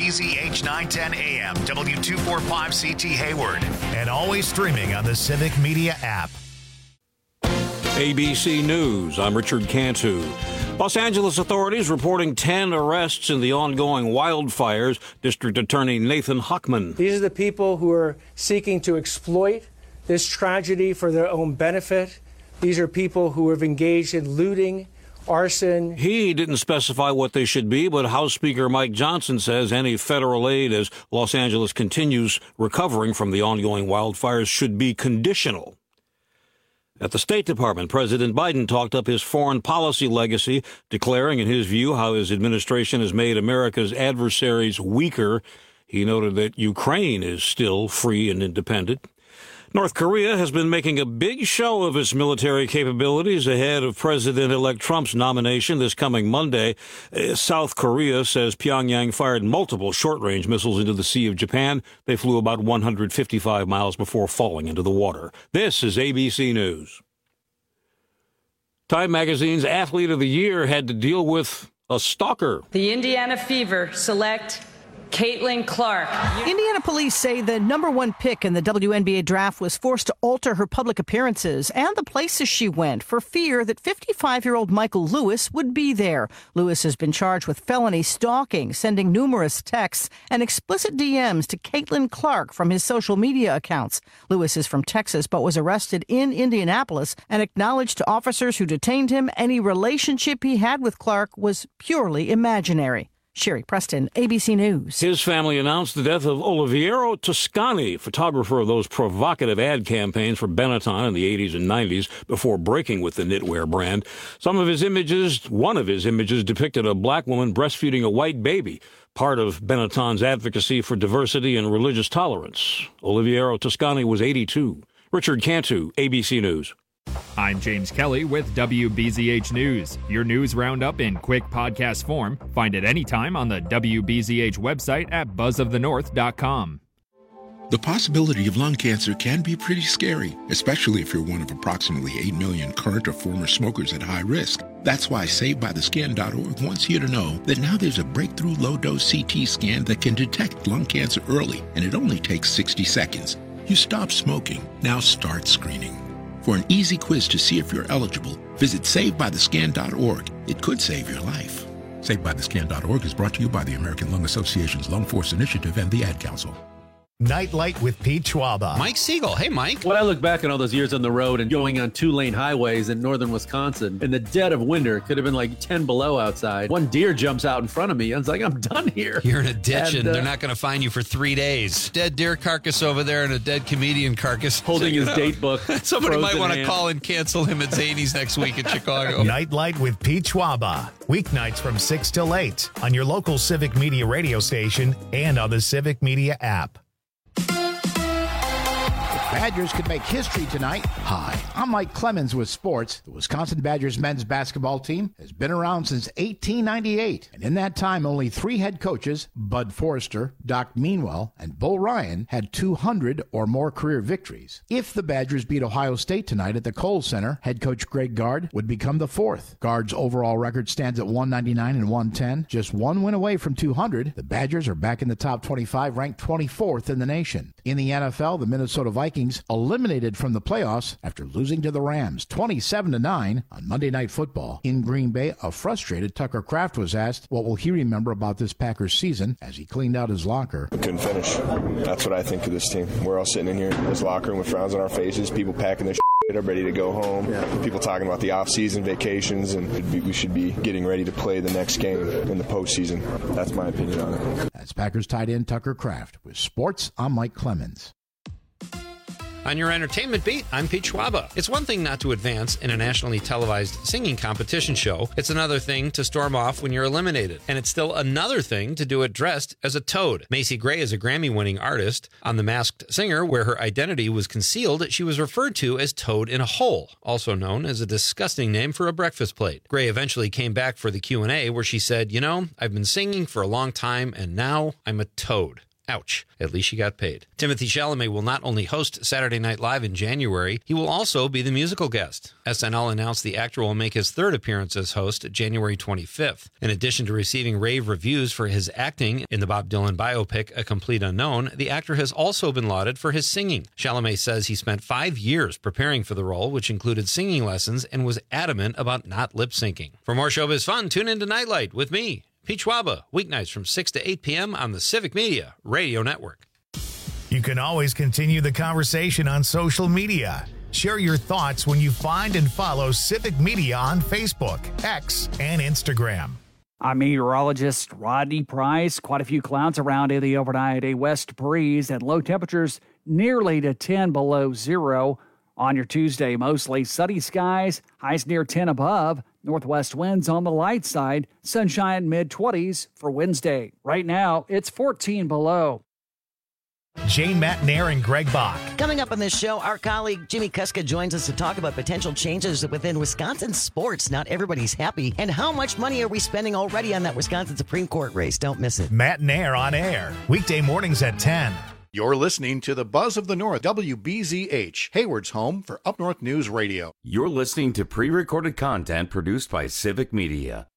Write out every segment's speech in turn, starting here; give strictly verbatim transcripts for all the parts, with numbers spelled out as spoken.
B Z H nine ten A M, W two forty-five C T Hayward, and always streaming on the Civic Media app. A B C News, I'm Richard Cantu. Los Angeles authorities reporting ten arrests in the ongoing wildfires. District Attorney Nathan Hochman. These are the people who are seeking to exploit this tragedy for their own benefit. These are people who have engaged in looting, arson. He didn't specify what they should be, but House Speaker Mike Johnson says any federal aid as Los Angeles continues recovering from the ongoing wildfires should be conditional. At the State Department, President Biden talked up his foreign policy legacy, declaring, in his view, how his administration has made America's adversaries weaker. He noted that Ukraine is still free and independent. North Korea has been making a big show of its military capabilities ahead of President-elect Trump's nomination this coming Monday. South Korea says Pyongyang fired multiple short-range missiles into the Sea of Japan. They flew about one hundred fifty-five miles before falling into the water. This is A B C News. Time Magazine's Athlete of the Year had to deal with a stalker. The Indiana Fever select Caitlin Clark. Indiana police say the number one pick in the W N B A draft was forced to alter her public appearances and the places she went for fear that fifty-five-year-old Michael Lewis would be there. Lewis has been charged with felony stalking, sending numerous texts and explicit D Ms to Caitlin Clark from his social media accounts. Lewis is from Texas but was arrested in Indianapolis and acknowledged to officers who detained him any relationship he had with Clark was purely imaginary. Sherry Preston, A B C News. His family announced the death of Oliviero Toscani, photographer of those provocative ad campaigns for Benetton in the eighties and nineties before breaking with the knitwear brand. Some of his images, one of his images depicted a black woman breastfeeding a white baby, part of Benetton's advocacy for diversity and religious tolerance. Oliviero Toscani was eighty-two. Richard Cantu, A B C News. I'm James Kelly with W B Z H News. Your news roundup in quick podcast form. Find it anytime on the W B Z H website at buzz of the north dot com. The possibility of lung cancer can be pretty scary, especially if you're one of approximately eight million current or former smokers at high risk. That's why Saved By The Scan dot org wants you to know that now there's a breakthrough low-dose C T scan that can detect lung cancer early, and it only takes sixty seconds. You stop smoking. Now start screening. For an easy quiz to see if you're eligible, visit Saved By The Scan dot org. It could save your life. Saved By The Scan dot org is brought to you by the American Lung Association's Lung Force Initiative and the Ad Council. Nightlight with Pete Schwaba. Mike Siegel. Hey, Mike. When I look back on all those years on the road and going on two-lane highways in northern Wisconsin, in the dead of winter, it could have been like ten below outside. One deer jumps out in front of me. I was like, I'm done here. You're in a ditch, and, and uh, they're not going to find you for three days. Dead deer carcass over there and a dead comedian carcass. Holding his date book. Somebody might want to call and cancel him at Zany's next week in Chicago. Nightlight with Pete Schwaba. Weeknights from six till eight on your local Civic Media radio station and on the Civic Media app. Badgers could make history tonight. Hi, I'm Mike Clemens with sports. The Wisconsin Badgers men's basketball team has been around since eighteen ninety-eight, and in that time, only three head coaches, Bud Forrester, Doc Meanwell, and Bo Ryan, had two hundred or more career victories. If the Badgers beat Ohio State tonight at the Kohl Center, head coach Greg Gard would become the fourth. Gard's overall record stands at one ninety-nine and one ten, just one win away from two hundred. The Badgers are back in the top twenty-five, ranked twenty-fourth in the nation. In the N F L, the Minnesota Vikings eliminated from the playoffs after losing to the Rams twenty-seven to nine on Monday Night Football. In Green Bay, a frustrated Tucker Kraft was asked what will he remember about this Packers season as he cleaned out his locker. We couldn't finish. That's what I think of this team. We're all sitting in here in this locker room with frowns on our faces, people packing their shit up, ready to go home. Yeah. People talking about the off-season vacations, and we should be getting ready to play the next game in the postseason. That's my opinion on it. That's Packers tight end Tucker Kraft. With sports, I'm Mike Clemens. On your entertainment beat, I'm Pete Schwaba. It's one thing not to advance in a nationally televised singing competition show. It's another thing to storm off when you're eliminated. And it's still another thing to do it dressed as a toad. Macy Gray is a Grammy-winning artist. On The Masked Singer, where her identity was concealed, she was referred to as Toad in a Hole, also known as a disgusting name for a breakfast plate. Gray eventually came back for the Q and A, where she said, you know, I've been singing for a long time, and now I'm a toad. Ouch. At least she got paid. Timothée Chalamet will not only host Saturday Night Live in January, he will also be the musical guest. S N L announced the actor will make his third appearance as host January twenty-fifth. In addition to receiving rave reviews for his acting in the Bob Dylan biopic A Complete Unknown, the actor has also been lauded for his singing. Chalamet says he spent five years preparing for the role, which included singing lessons, and was adamant about not lip-syncing. For more showbiz fun, tune in to Nightlight with me, Pete Schwaba, weeknights from six to eight p.m. on the Civic Media Radio Network. You can always continue the conversation on social media. Share your thoughts when you find and follow Civic Media on Facebook, X, and Instagram. I'm meteorologist Rodney Price. Quite a few clouds around in the overnight, a west breeze, and low temperatures nearly to ten below zero. On your Tuesday, mostly sunny skies, highs near ten above. Northwest winds on the light side, sunshine mid-twenties for Wednesday. Right now, it's fourteen below. Jane Matnair and Greg Bach. Coming up on this show, our colleague Jimmy Kuska joins us to talk about potential changes within Wisconsin sports. Not everybody's happy. And how much money are we spending already on that Wisconsin Supreme Court race? Don't miss it. Matnair on air, weekday mornings at ten. You're listening to the Buzz of the North, W B Z H, Hayward's home for Up North News Radio. You're listening to pre-recorded content produced by Civic Media.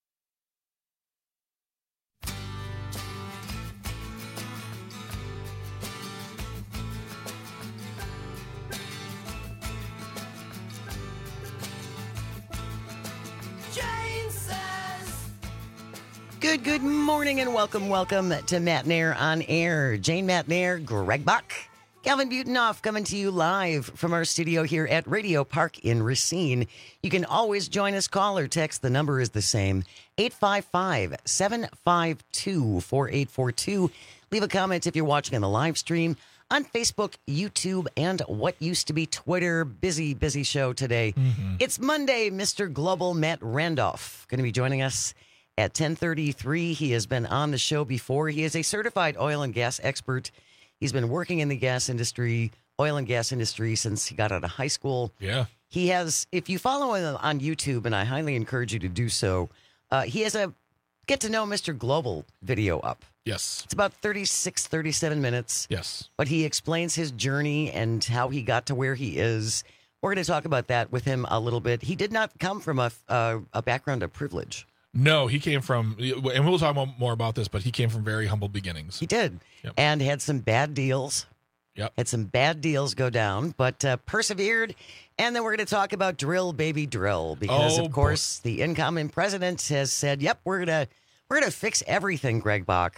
Good, good morning and welcome, welcome to Matnair on Air. Jane Matnair, Greg Bach, Calvin Butenhoff coming to you live from our studio here at Radio Park in Racine. You can always join us, call or text. The number is the same, eight five five, seven five two, four eight four two. Leave a comment if you're watching on the live stream on Facebook, YouTube, and what used to be Twitter. Busy, busy show today. Mm-hmm. It's Monday. Mister Global Matt Randolph going to be joining us at ten thirty-three. He has been on the show before. He is a certified oil and gas expert. He's been working in the gas industry, oil and gas industry, since he got out of high school. Yeah. He has, if you follow him on YouTube, and I highly encourage you to do so, uh, he has a Get to Know Mister Global video up. Yes. It's about thirty-six, thirty-seven minutes. Yes. But he explains his journey and how he got to where he is. We're going to talk about that with him a little bit. He did not come from a, uh, a background of privilege. No, he came from, and we'll talk more about this, but he came from very humble beginnings. He did. Yep. And had some bad deals. Yep. Had some bad deals go down, but uh, persevered. And then we're going to talk about drill, baby, drill, because, oh, of course, boy. the incoming president has said, yep, we're going to we're going to fix everything, Greg Bach,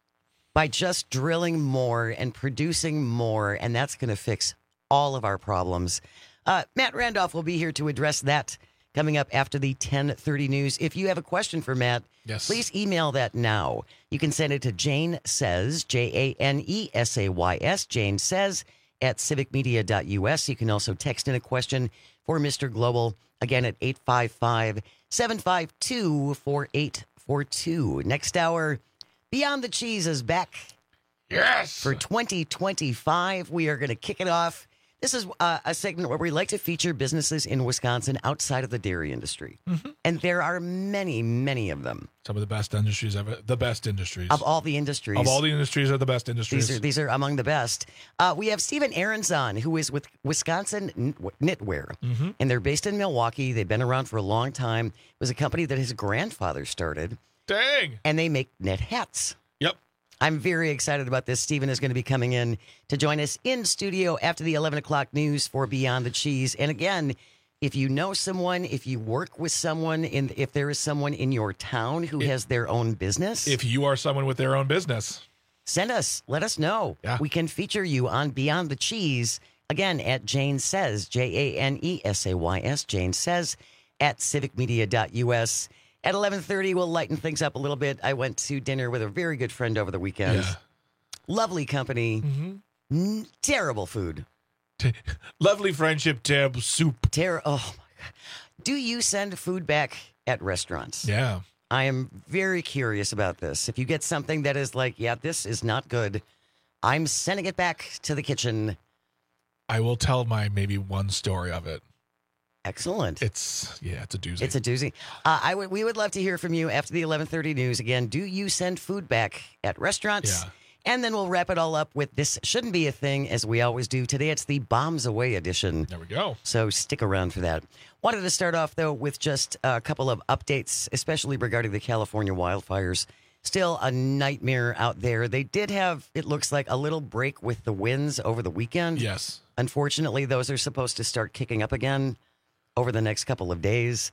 by just drilling more and producing more, and that's going to fix all of our problems. Uh, Matt Randolph will be here to address that coming up after the ten thirty news. If you have a question for Matt, yes. please email that now. You can send it to Jane Says, J A N E S A Y S, Jane Says, at civic media dot U S. You can also text in a question for Mister Global, again at eight five five, seven five two, four eight four two. Next hour, Beyond the Cheese is back. Yes! For twenty twenty-five, we are going to kick it off. This is uh, a segment where we like to feature businesses in Wisconsin outside of the dairy industry. Mm-hmm. And there are many, many of them. Some of the best industries ever. The best industries. Of all the industries. Of all the industries are the best industries. These are, these are among the best. Uh, we have Stephen Aarons on, who is with Wisconsin Knitwear. Mm-hmm. And they're based in Milwaukee. They've been around for a long time. It was a company that his grandfather started. Dang! And they make knit hats. Yep. I'm very excited about this. Stephen is going to be coming in to join us in studio after the eleven o'clock news for Beyond the Cheese. And again, if you know someone, if you work with someone, in, if there is someone in your town who if, has their own business. If you are someone with their own business. Send us. Let us know. Yeah. We can feature you on Beyond the Cheese. Again, at Jane Says, J A N E S A Y S, Jane Says, at civic media dot U S. At eleven thirty, we'll lighten things up a little bit. I went to dinner with a very good friend over the weekend. Yeah. Lovely company. Mm-hmm. N- terrible food. T- lovely friendship, terrible soup. Ter- oh, my God. Do you send food back at restaurants? Yeah. I am very curious about this. If you get something that is like, yeah, this is not good, I'm sending it back to the kitchen. I will tell my maybe one story of it. Excellent. It's, yeah, it's a doozy. It's a doozy. Uh, I would, we would love to hear from you after the eleven thirty news. Again, do you send food back at restaurants? Yeah. And then we'll wrap it all up with This Shouldn't Be a Thing, as we always do. Today it's the Bombs Away edition. There we go. So stick around for that. Wanted to start off, though, with just a couple of updates, especially regarding the California wildfires. Still a nightmare out there. They did have, it looks like, a little break with the winds over the weekend. Yes. Unfortunately, those are supposed to start kicking up again over the next couple of days.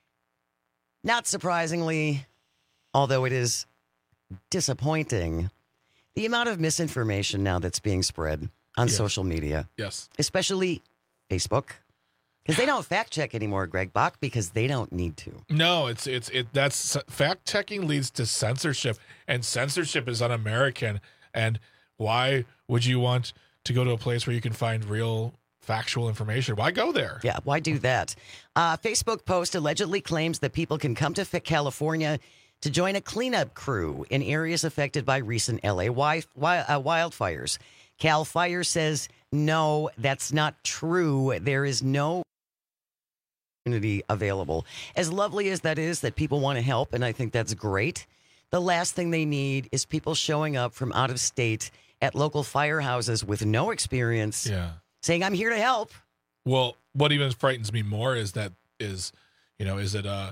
Not surprisingly, although it is disappointing, the amount of misinformation now that's being spread on Yes. social media, Yes. especially Facebook, because they don't fact check anymore, Greg Bach, because they don't need to. No, it's it's it. That's fact checking leads to censorship, and censorship is un-American. And why would you want to go to a place where you can find real factual information? Why go there? Yeah, why do that? Uh, Facebook post allegedly claims that people can come to California to join a cleanup crew in areas affected by recent L A wi- wi- uh, wildfires. Cal Fire says, no, that's not true. There is no opportunity available. As lovely as that is, that people want to help, and I think that's great, the last thing they need is people showing up from out of state at local firehouses with no experience, Yeah. saying, I'm here to help. Well, what even frightens me more is that is, you know, is it uh,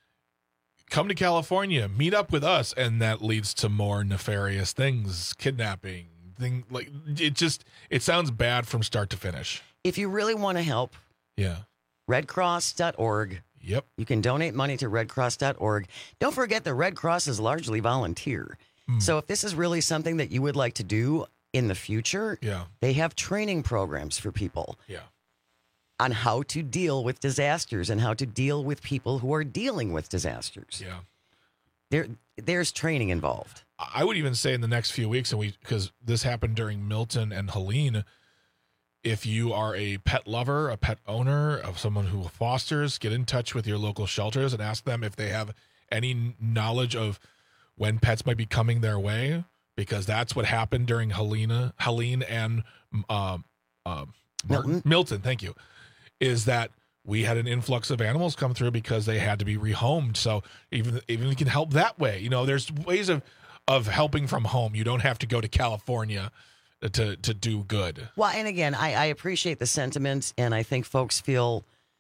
come to California, meet up with us, and that leads to more nefarious things, kidnapping, thing like it. Just it sounds bad from start to finish. If you really want to help, Yeah. red cross dot org. Yep. You can donate money to red cross dot org. Don't forget the Red Cross is largely volunteer. Mm. So if this is really something that you would like to do in the future, Yeah. they have training programs for people Yeah. on how to deal with disasters and how to deal with people who are dealing with disasters. Yeah. There, there's training involved. I would even say in the next few weeks, and we because this happened during Milton and Helene. If you are a pet lover, a pet owner, of someone who fosters, get in touch with your local shelters and ask them if they have any knowledge of when pets might be coming their way, because that's what happened during Helena, Helene and uh, uh, Martin, Milton. Milton. Thank you. Is that we had an influx of animals come through because they had to be rehomed. So even even we can help that way. You know, there's ways of of helping from home. You don't have to go to California to to do good. Well, and again, I, I appreciate the sentiment, and I think folks feel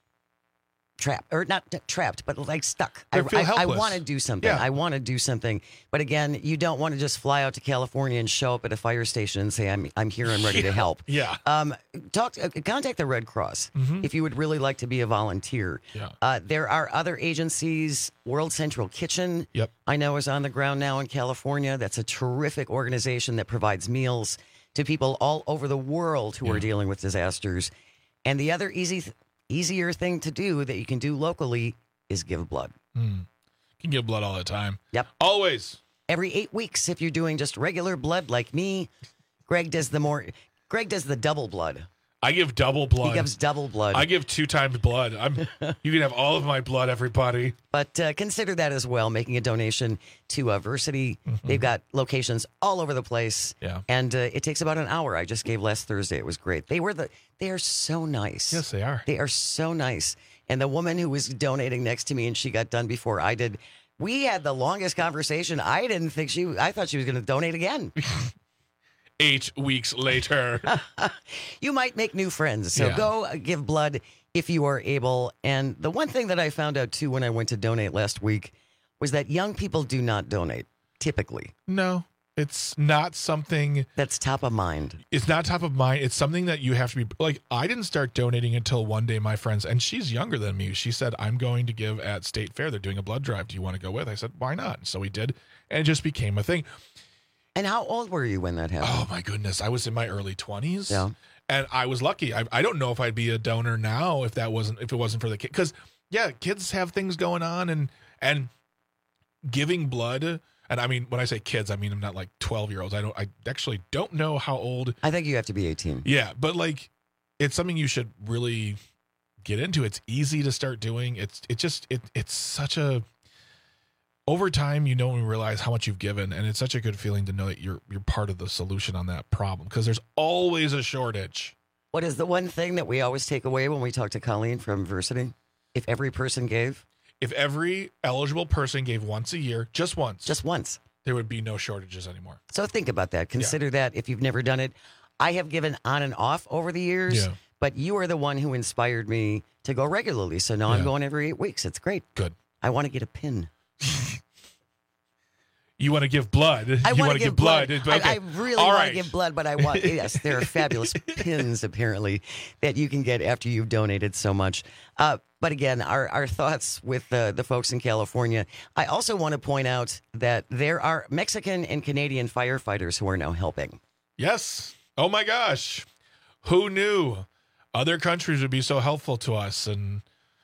trapped, or not t- trapped, but like stuck. They I, feel I, I helpless. want to do something. Yeah. I want to do something. But again, you don't want to just fly out to California and show up at a fire station and say, I'm, I'm here, I'm ready to help. Yeah. Um, talk, uh, contact the Red Cross Mhm. if you would really like to be a volunteer. Yeah. Uh, there are other agencies. World Central Kitchen, Yep. I know, is on the ground now in California. That's a terrific organization that provides meals to people all over the world who are dealing with disasters. And the other easy, th- easier thing to do that you can do locally is give blood. Mm. You can give blood all the time. Yep. Always. Every eight weeks, if you're doing just regular blood like me, Greg does the more. Greg does the double blood. I give double blood. He gives double blood. I give two times blood. I'm. You can have all of my blood, everybody. But uh, consider that as well, making a donation to uh, Versity. Mm-hmm. They've got locations all over the place. Yeah. And uh, it takes about an hour. I just gave last Thursday. It was great. They were the. They are so nice. Yes, they are. They are so nice. And the woman who was donating next to me, and she got done before I did. We had the longest conversation. I didn't think she. I thought she was going to donate again. Eight weeks later. You might make new friends. So Yeah. go uh, give blood if you are able. And the one thing that I found out too when I went to donate last week was that young people do not donate typically. No, it's not something that's top of mind. It's not top of mind. It's something that you have to be like. I didn't start donating until one day my friends, and she's younger than me. She said, I'm going to give at State Fair. They're doing a blood drive. Do you want to go with? I said, why not? So we did. And it just became a thing. And how old were you when that happened? Oh my goodness. I was in my early twenties. Yeah. And I was lucky. I, I don't know if I'd be a donor now if that wasn't if it wasn't for the kid. Because yeah, kids have things going on, and and giving blood. And I mean, when I say kids, I mean I'm not like twelve year olds. I don't. I actually don't know how old. I think you have to be eighteen. Yeah, but like, it's something you should really get into. It's easy to start doing. It's it just it it's such a. Over time, you don't realize how much you've given, and it's such a good feeling to know that you're you're part of the solution on that problem, because there's always a shortage. What is the one thing that we always take away when we talk to Colleen from Versity? If every person gave? If every eligible person gave once a year, just once. Just once. there would be no shortages anymore. So think about that. Consider yeah. that if you've never done it. I have given on and off over the years, yeah. but you are the one who inspired me to go regularly. So now yeah. I'm going every eight weeks. It's great. Good. I want to get a pin. You want to give blood. I you want to give blood. blood. Okay. I, I really All want right. to give blood, but I want, yes, there are fabulous pins, apparently, that you can get after you've donated so much. Uh, but again, our, our thoughts with uh, the folks in California. I also want to point out that there are Mexican and Canadian firefighters who are now helping. Yes. Oh, my gosh. Who knew other countries would be so helpful to us? And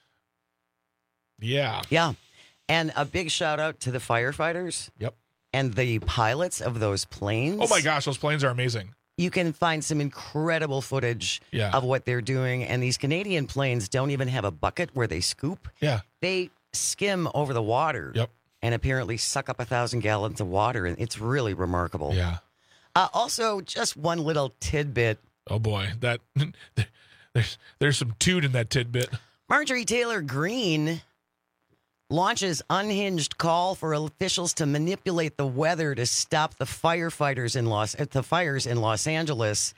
yeah. Yeah. And a big shout out to the firefighters. Yep. And the pilots of those planes. Oh, my gosh. Those planes are amazing. You can find some incredible footage yeah. of what they're doing. And these Canadian planes don't even have a bucket where they scoop. Yeah. They skim over the water. Yep. And apparently suck up a thousand gallons of water. And it's really remarkable. Yeah. Uh, also, just one little tidbit. Oh, boy. That there's, there's some toot in that tidbit. Marjorie Taylor Greene launches unhinged call for officials to manipulate the weather to stop the firefighters in Los the fires in Los Angeles.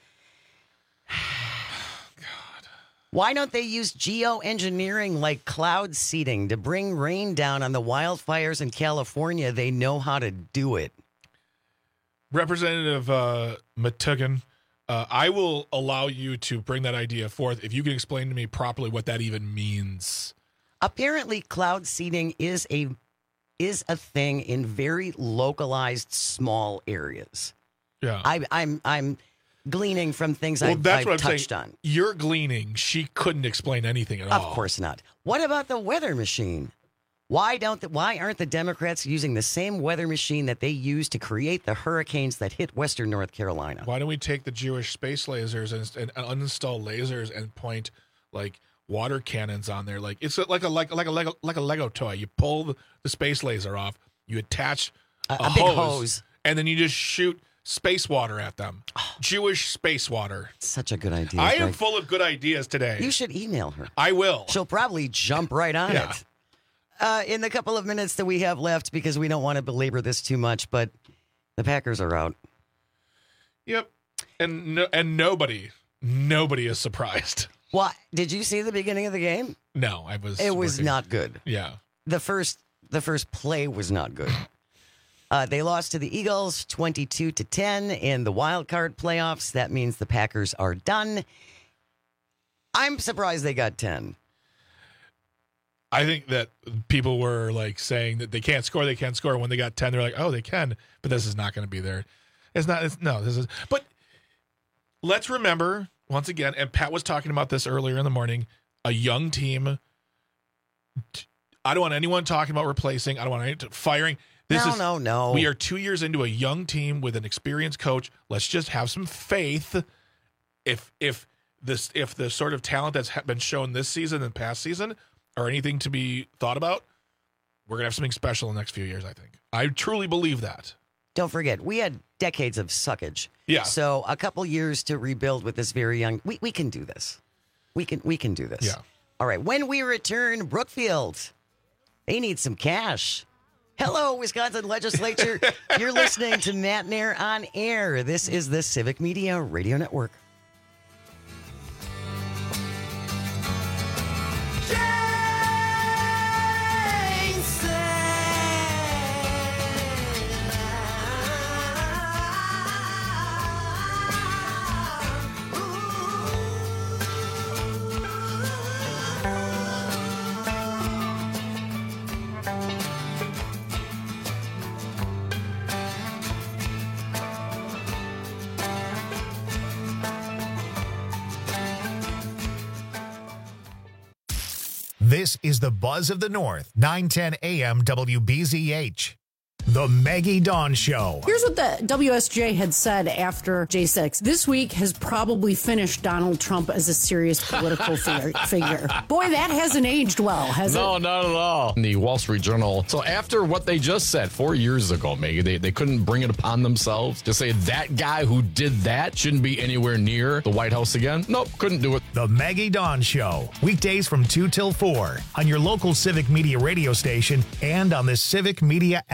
God. Why don't they use geoengineering like cloud seeding to bring rain down on the wildfires in California? They know how to do it. Representative uh, Matugan, uh, I will allow you to bring that idea forth if you can explain to me properly what that even means. Apparently, cloud seeding is a is a thing in very localized, small areas. Yeah, I, I'm I'm gleaning from things well, I've, that's I've what I'm touched saying. on. You're gleaning. She couldn't explain anything at of all. Of course not. What about the weather machine? Why don't the, why aren't the Democrats using the same weather machine that they used to create the hurricanes that hit Western North Carolina? Why don't we take the Jewish space lasers and, and uninstall lasers and point like water cannons on there? Like it's like a like like a Lego like a Lego toy. You pull the, the space laser off, you attach a, a, a hose, big hose, and then you just shoot space water at them. Oh, Jewish space water. Such a good idea. I am Greg. full of good ideas today. You should email her. I will. She'll probably jump right on yeah. it. Uh, in the couple of minutes that we have left, because we don't want to belabor this too much, but the Packers are out. Yep, and no, and nobody, nobody is surprised. What? Did you see the beginning of the game? No, I was. It was working. not good. Yeah, the first the first play was not good. Uh, they lost to the Eagles twenty-two to ten in the wild card playoffs. That means the Packers are done. I'm surprised they got ten. I think that people were like saying that they can't score, they can't score. When they got ten, they're like, oh, they can, but this is not going to be there. It's not. It's, no, this is. But let's remember once again, and Pat was talking about this earlier in the morning. A young team. I don't want anyone talking about replacing. I don't want anyone firing. This no, is, no, no. We are two years into a young team with an experienced coach. Let's just have some faith. If if this if the sort of talent that's been shown this season and past season or anything to be thought about, we're going to have something special in the next few years, I think. I truly believe that. Don't forget, we had decades of suckage. Yeah. So a couple years to rebuild with this very young, we, we can do this. We can we can do this. Yeah. All right. When we return, Brookfield, they need some cash. Hello, Wisconsin legislature. You're listening to Matt Nair on Air. This is the Civic Media Radio Network. This is the Buzz of the North, nine ten A M W B Z H. The Maggie Dawn Show. Here's what the W S J had said after J six. This week has probably finished Donald Trump as a serious political figure. Boy, that hasn't aged well, has no, it? No, not at all. The Wall Street Journal. So after what they just said four years ago, Maggie, they, they couldn't bring it upon themselves to say that guy who did that shouldn't be anywhere near the White House again. Nope, couldn't do it. The Maggie Dawn Show. Weekdays from two till four on your local Civic Media radio station and on the Civic Media app.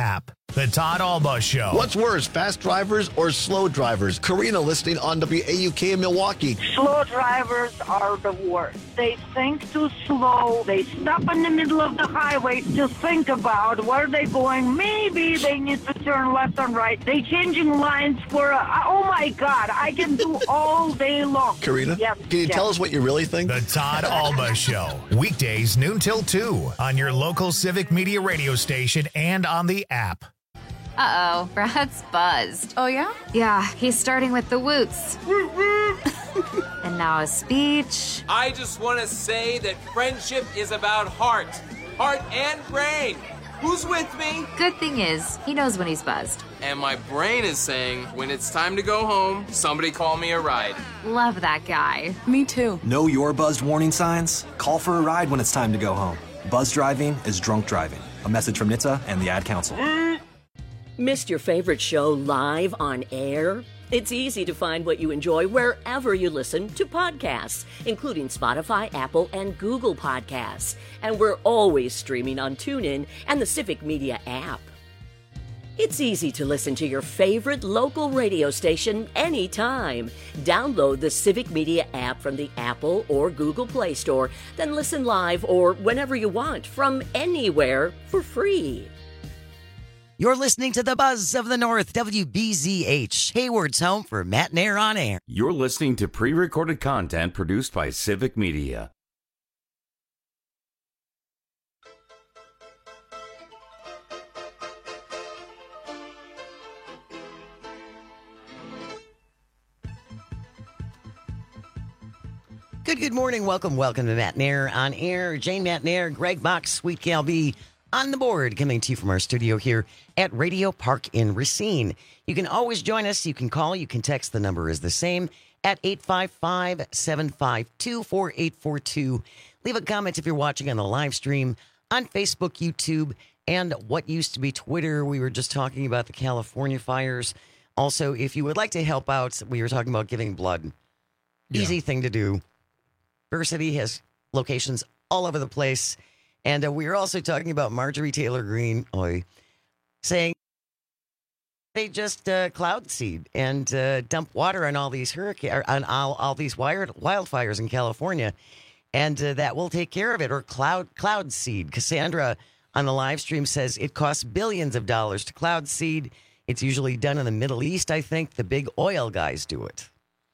The Todd Alba Show. What's worse, fast drivers or slow drivers? Karina listening on W A U K in Milwaukee. Slow drivers are the worst. They think too slow. They stop in the middle of the highway to think about where they're going. Maybe they need to turn left and right. They changing lines for, a, oh my God, I can do all day long. Karina, yes, can you yes. tell us what you really think? The Todd Alba Show. Weekdays noon till two on your local Civic Media radio station and on the app. Uh-oh, Brad's buzzed. Oh, yeah? Yeah, he's starting with the woots. And now a speech. I just want to say that friendship is about heart. Heart and brain. Who's with me? Good thing is, he knows when he's buzzed. And my brain is saying, when it's time to go home, somebody call me a ride. Love that guy. Me too. Know your buzzed warning signs? Call for a ride when it's time to go home. Buzz driving is drunk driving. A message from N H T S A and the Ad Council. Missed your favorite show live on air? It's easy to find what you enjoy wherever you listen to podcasts, including Spotify, Apple, and Google Podcasts. And we're always streaming on TuneIn and the Civic Media app. It's easy to listen to your favorite local radio station anytime. Download the Civic Media app from the Apple or Google Play Store, then listen live or whenever you want from anywhere for free. You're listening to the Buzz of the North, W B Z H, Hayward's home for Matt Nair on air. You're listening to pre-recorded content produced by Civic Media. Good, good morning. Welcome, welcome to Matt Nair on air. Jane Matt Nair, Greg Box, Sweet Gal B on the board, coming to you from our studio here at Radio Park in Racine. You can always join us. You can call, you can text. The number is the same at eight five five, seven five two, four eight four two. Leave a comment if you're watching on the live stream on Facebook, YouTube, and what used to be Twitter. We were just talking about the California fires. Also, if you would like to help out, we were talking about giving blood. Yeah. Easy thing to do. Versity has locations all over the place. And uh, we were also talking about Marjorie Taylor Greene, oy, saying they just uh, cloud seed and uh, dump water on all these hurricane, on all, all these wired wildfires in California, and uh, that will take care of it. Or cloud cloud seed. Cassandra on the live stream says it costs billions of dollars to cloud seed. It's usually done in the Middle East. I think the big oil guys do it.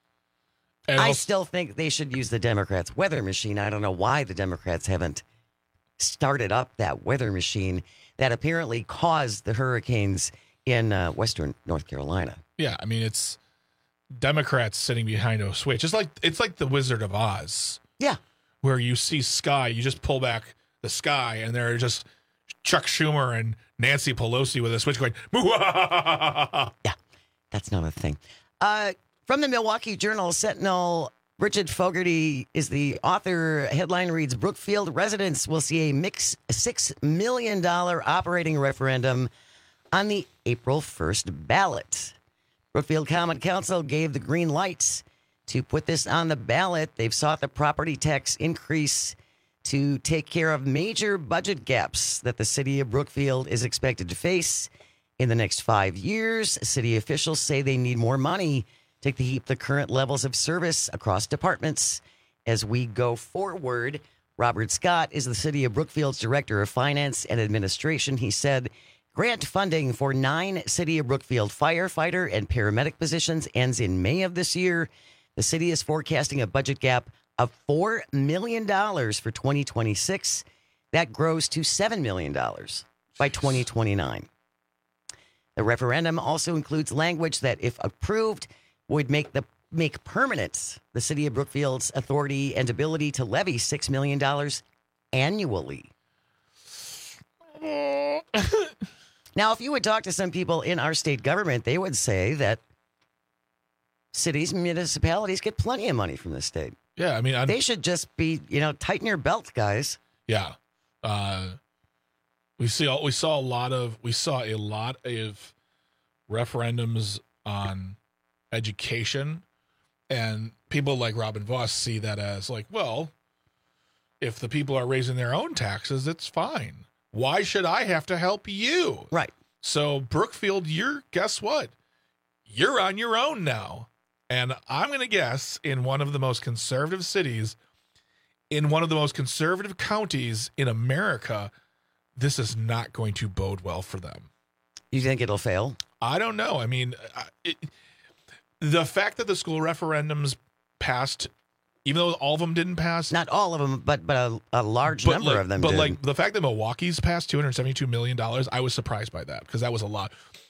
And I also- still think they should use the Democrats' weather machine. I don't know why the Democrats haven't started up that weather machine that apparently caused the hurricanes in uh, western North Carolina. Yeah, I mean, it's Democrats sitting behind a switch. It's like it's like the Wizard of Oz. Yeah. Where you see sky, you just pull back the sky, and there are just Chuck Schumer and Nancy Pelosi with a switch going, "Mwah!" Yeah, that's not a thing. Uh, from the Milwaukee Journal Sentinel, Bridget Fogarty is the author. Headline reads, Brookfield residents will see a mix six million dollars operating referendum on the April first ballot. Brookfield Common Council gave the green lights to put this on the ballot. They've sought the property tax increase to take care of major budget gaps that the city of Brookfield is expected to face in the next five years. City officials say they need more money to keep the current levels of service across departments as we go forward. Robert Scott is the city of Brookfield's director of finance and administration. He said grant funding for nine city of Brookfield firefighter and paramedic positions ends in May of this year. The city is forecasting a budget gap of four million dollars for twenty twenty-six. That grows to seven million dollars by twenty twenty-nine. The referendum also includes language that, if approved, would make the make permanent the city of Brookfield's authority and ability to levy six million dollars annually. Now, if you would talk to some people in our state government, they would say that cities and municipalities get plenty of money from the state. Yeah, I mean, I'm, they should just be, you know, tighten your belt, guys. Yeah, uh, we see. We saw a lot of. We saw a lot of referendums on education, and people like Robin Voss see that as like, well, if the people are raising their own taxes, it's fine. Why should I have to help you? Right. So Brookfield, you're guess what? You're on your own now. And I'm going to guess in one of the most conservative cities, in one of the most conservative counties in America, this is not going to bode well for them. You think it'll fail? I don't know. I mean, it, the fact that the school referendums passed, even though all of them didn't pass. Not all of them, but but a, a large but number like, of them But did. like the fact that Milwaukee's passed two hundred seventy-two million dollars, I was surprised by that because that was a lot.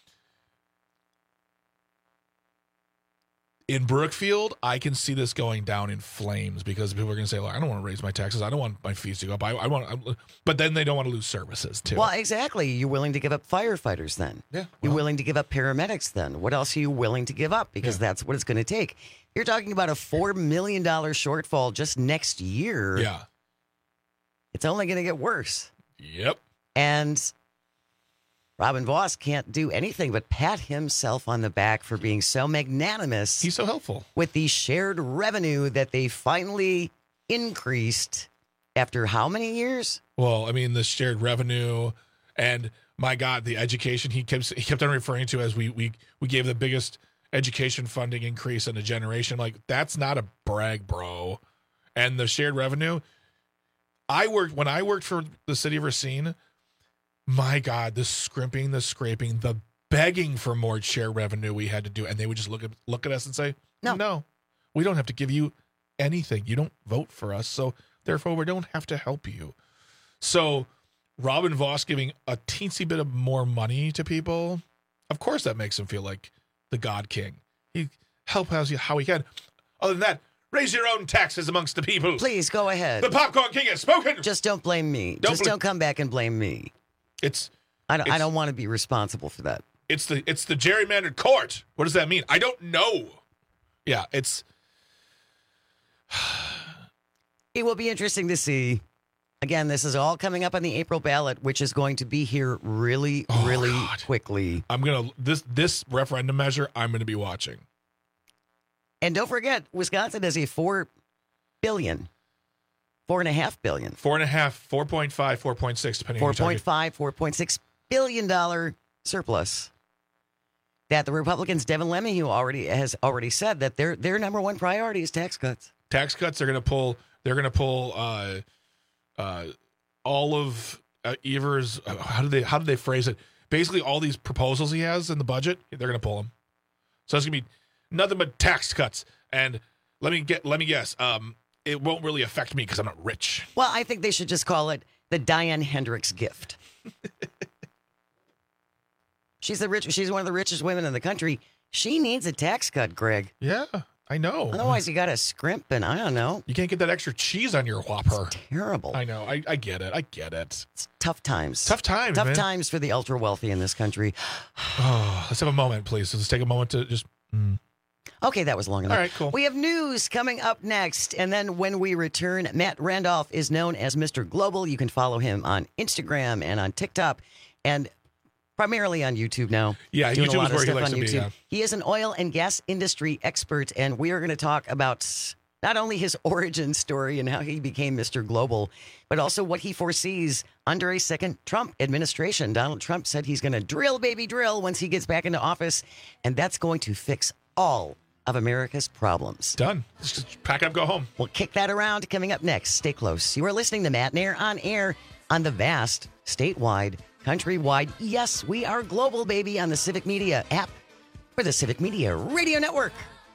In Brookfield, I can see this going down in flames because people are going to say, "Well, I don't want to raise my taxes. I don't want my fees to go up. I, I want," I, but then they don't want to lose services too. Well, exactly. You're willing to give up firefighters then. Yeah. Well, You're willing to give up paramedics then. What else are you willing to give up? Because yeah. that's what it's going to take. You're talking about a four million dollars shortfall just next year. Yeah. It's only going to get worse. Yep. And Robin Vos can't do anything but pat himself on the back for being so magnanimous. He's so helpful. With the shared revenue that they finally increased after how many years? Well, I mean, the shared revenue and, my God, the education he kept he kept on referring to as we we we gave the biggest education funding increase in a generation. Like, that's not a brag, bro. And the shared revenue, I worked when I worked for the city of Racine. My God, the scrimping, the scraping, the begging for more share revenue we had to do. And they would just look at look at us and say, no, no, we don't have to give you anything. You don't vote for us. So therefore, we don't have to help you. So Robin Vos giving a teensy bit of more money to people, of course that makes him feel like the God King. He help us how he can. Other than that, raise your own taxes amongst the people. Please go ahead. The Popcorn King has spoken. Just don't blame me. Don't just bl- don't come back and blame me. It's I don't, it's, I don't want to be responsible for that. It's the it's the gerrymandered court. What does that mean? I don't know. Yeah, it's it will be interesting to see. Again, this is all coming up on the April ballot, which is going to be here really, oh, really God. quickly. I'm gonna this this referendum measure I'm gonna be watching. And don't forget, Wisconsin has a four billion. Four and a half billion. Four and a half, four point five, four point six, depending four on point five, four point six billion dollar surplus. That the Republicans, Devin Lemmy, who already has already said that their their number one priority is tax cuts. Tax cuts are going to pull. They're going to pull uh, uh, all of uh, Evers. Uh, how do they how do they phrase it? Basically, all these proposals he has in the budget, they're going to pull them. So it's going to be nothing but tax cuts. And let me get let me guess. Um, it won't really affect me because I'm not rich. Well, I think they should just call it the Diane Hendricks gift. She's the rich. She's one of the richest women in the country. She needs a tax cut, Greg. Yeah, I know. Otherwise, you got to scrimp, and I don't know. You can't get that extra cheese on your Whopper. It's terrible. I know. I, I get it. I get it. It's tough times. Tough times. Tough man. times for the ultra wealthy in this country. Oh, let's have a moment, please. Let's take a moment to just. Mm. Okay, that was long enough. All right, cool. We have news coming up next. And then when we return, Matt Randolph is known as Mister Global. You can follow him on Instagram and on TikTok and primarily on YouTube now. Yeah, doing YouTube a lot is where of he stuff likes on to YouTube. be, yeah. He is an oil and gas industry expert, and we are going to talk about not only his origin story and how he became Mister Global, but also what he foresees under a second Trump administration. Donald Trump said he's going to drill, baby, drill once he gets back into office, and that's going to fix all of America's problems. Done. Just pack up, go home. We'll kick that around coming up next. Stay close. You are listening to Matt Nair on air on the vast, statewide, countrywide, yes, we are global, baby, on the Civic Media app for the Civic Media Radio Network.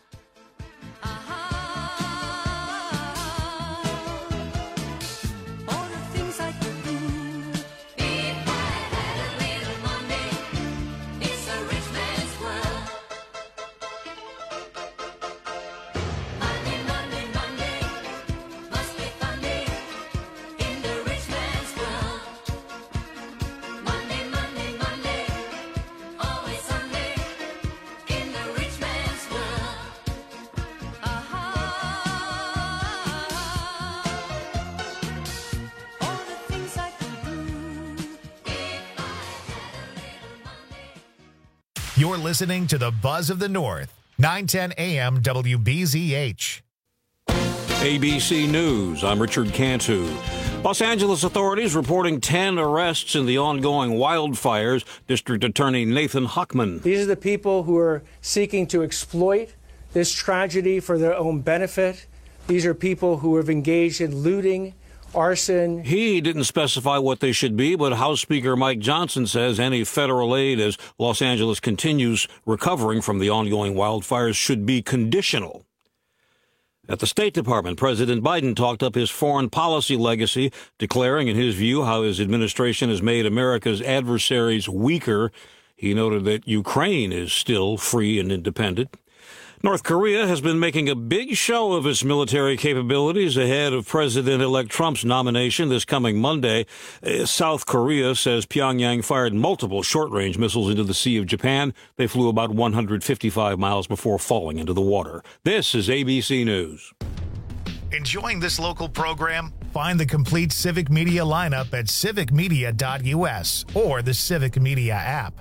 You're listening to the Buzz of the North, nine ten A M W B Z H. A B C News, I'm Richard Cantu. Los Angeles authorities reporting ten arrests in the ongoing wildfires. District Attorney Nathan Huckman. These are the people who are seeking to exploit this tragedy for their own benefit. These are people who have engaged in looting, arson. He didn't specify what they should be, but House Speaker Mike Johnson says any federal aid as Los Angeles continues recovering from the ongoing wildfires should be conditional. At the State Department, President Biden talked up his foreign policy legacy, declaring, in his view, how his administration has made America's adversaries weaker. He noted that Ukraine is still free and independent. North Korea has been making a big show of its military capabilities ahead of President-elect Trump's nomination this coming Monday. Uh, South Korea says Pyongyang fired multiple short-range missiles into the Sea of Japan. They flew about one hundred fifty-five miles before falling into the water. This is A B C News. Enjoying this local program? Find the complete Civic Media lineup at civic media dot U S or the Civic Media app.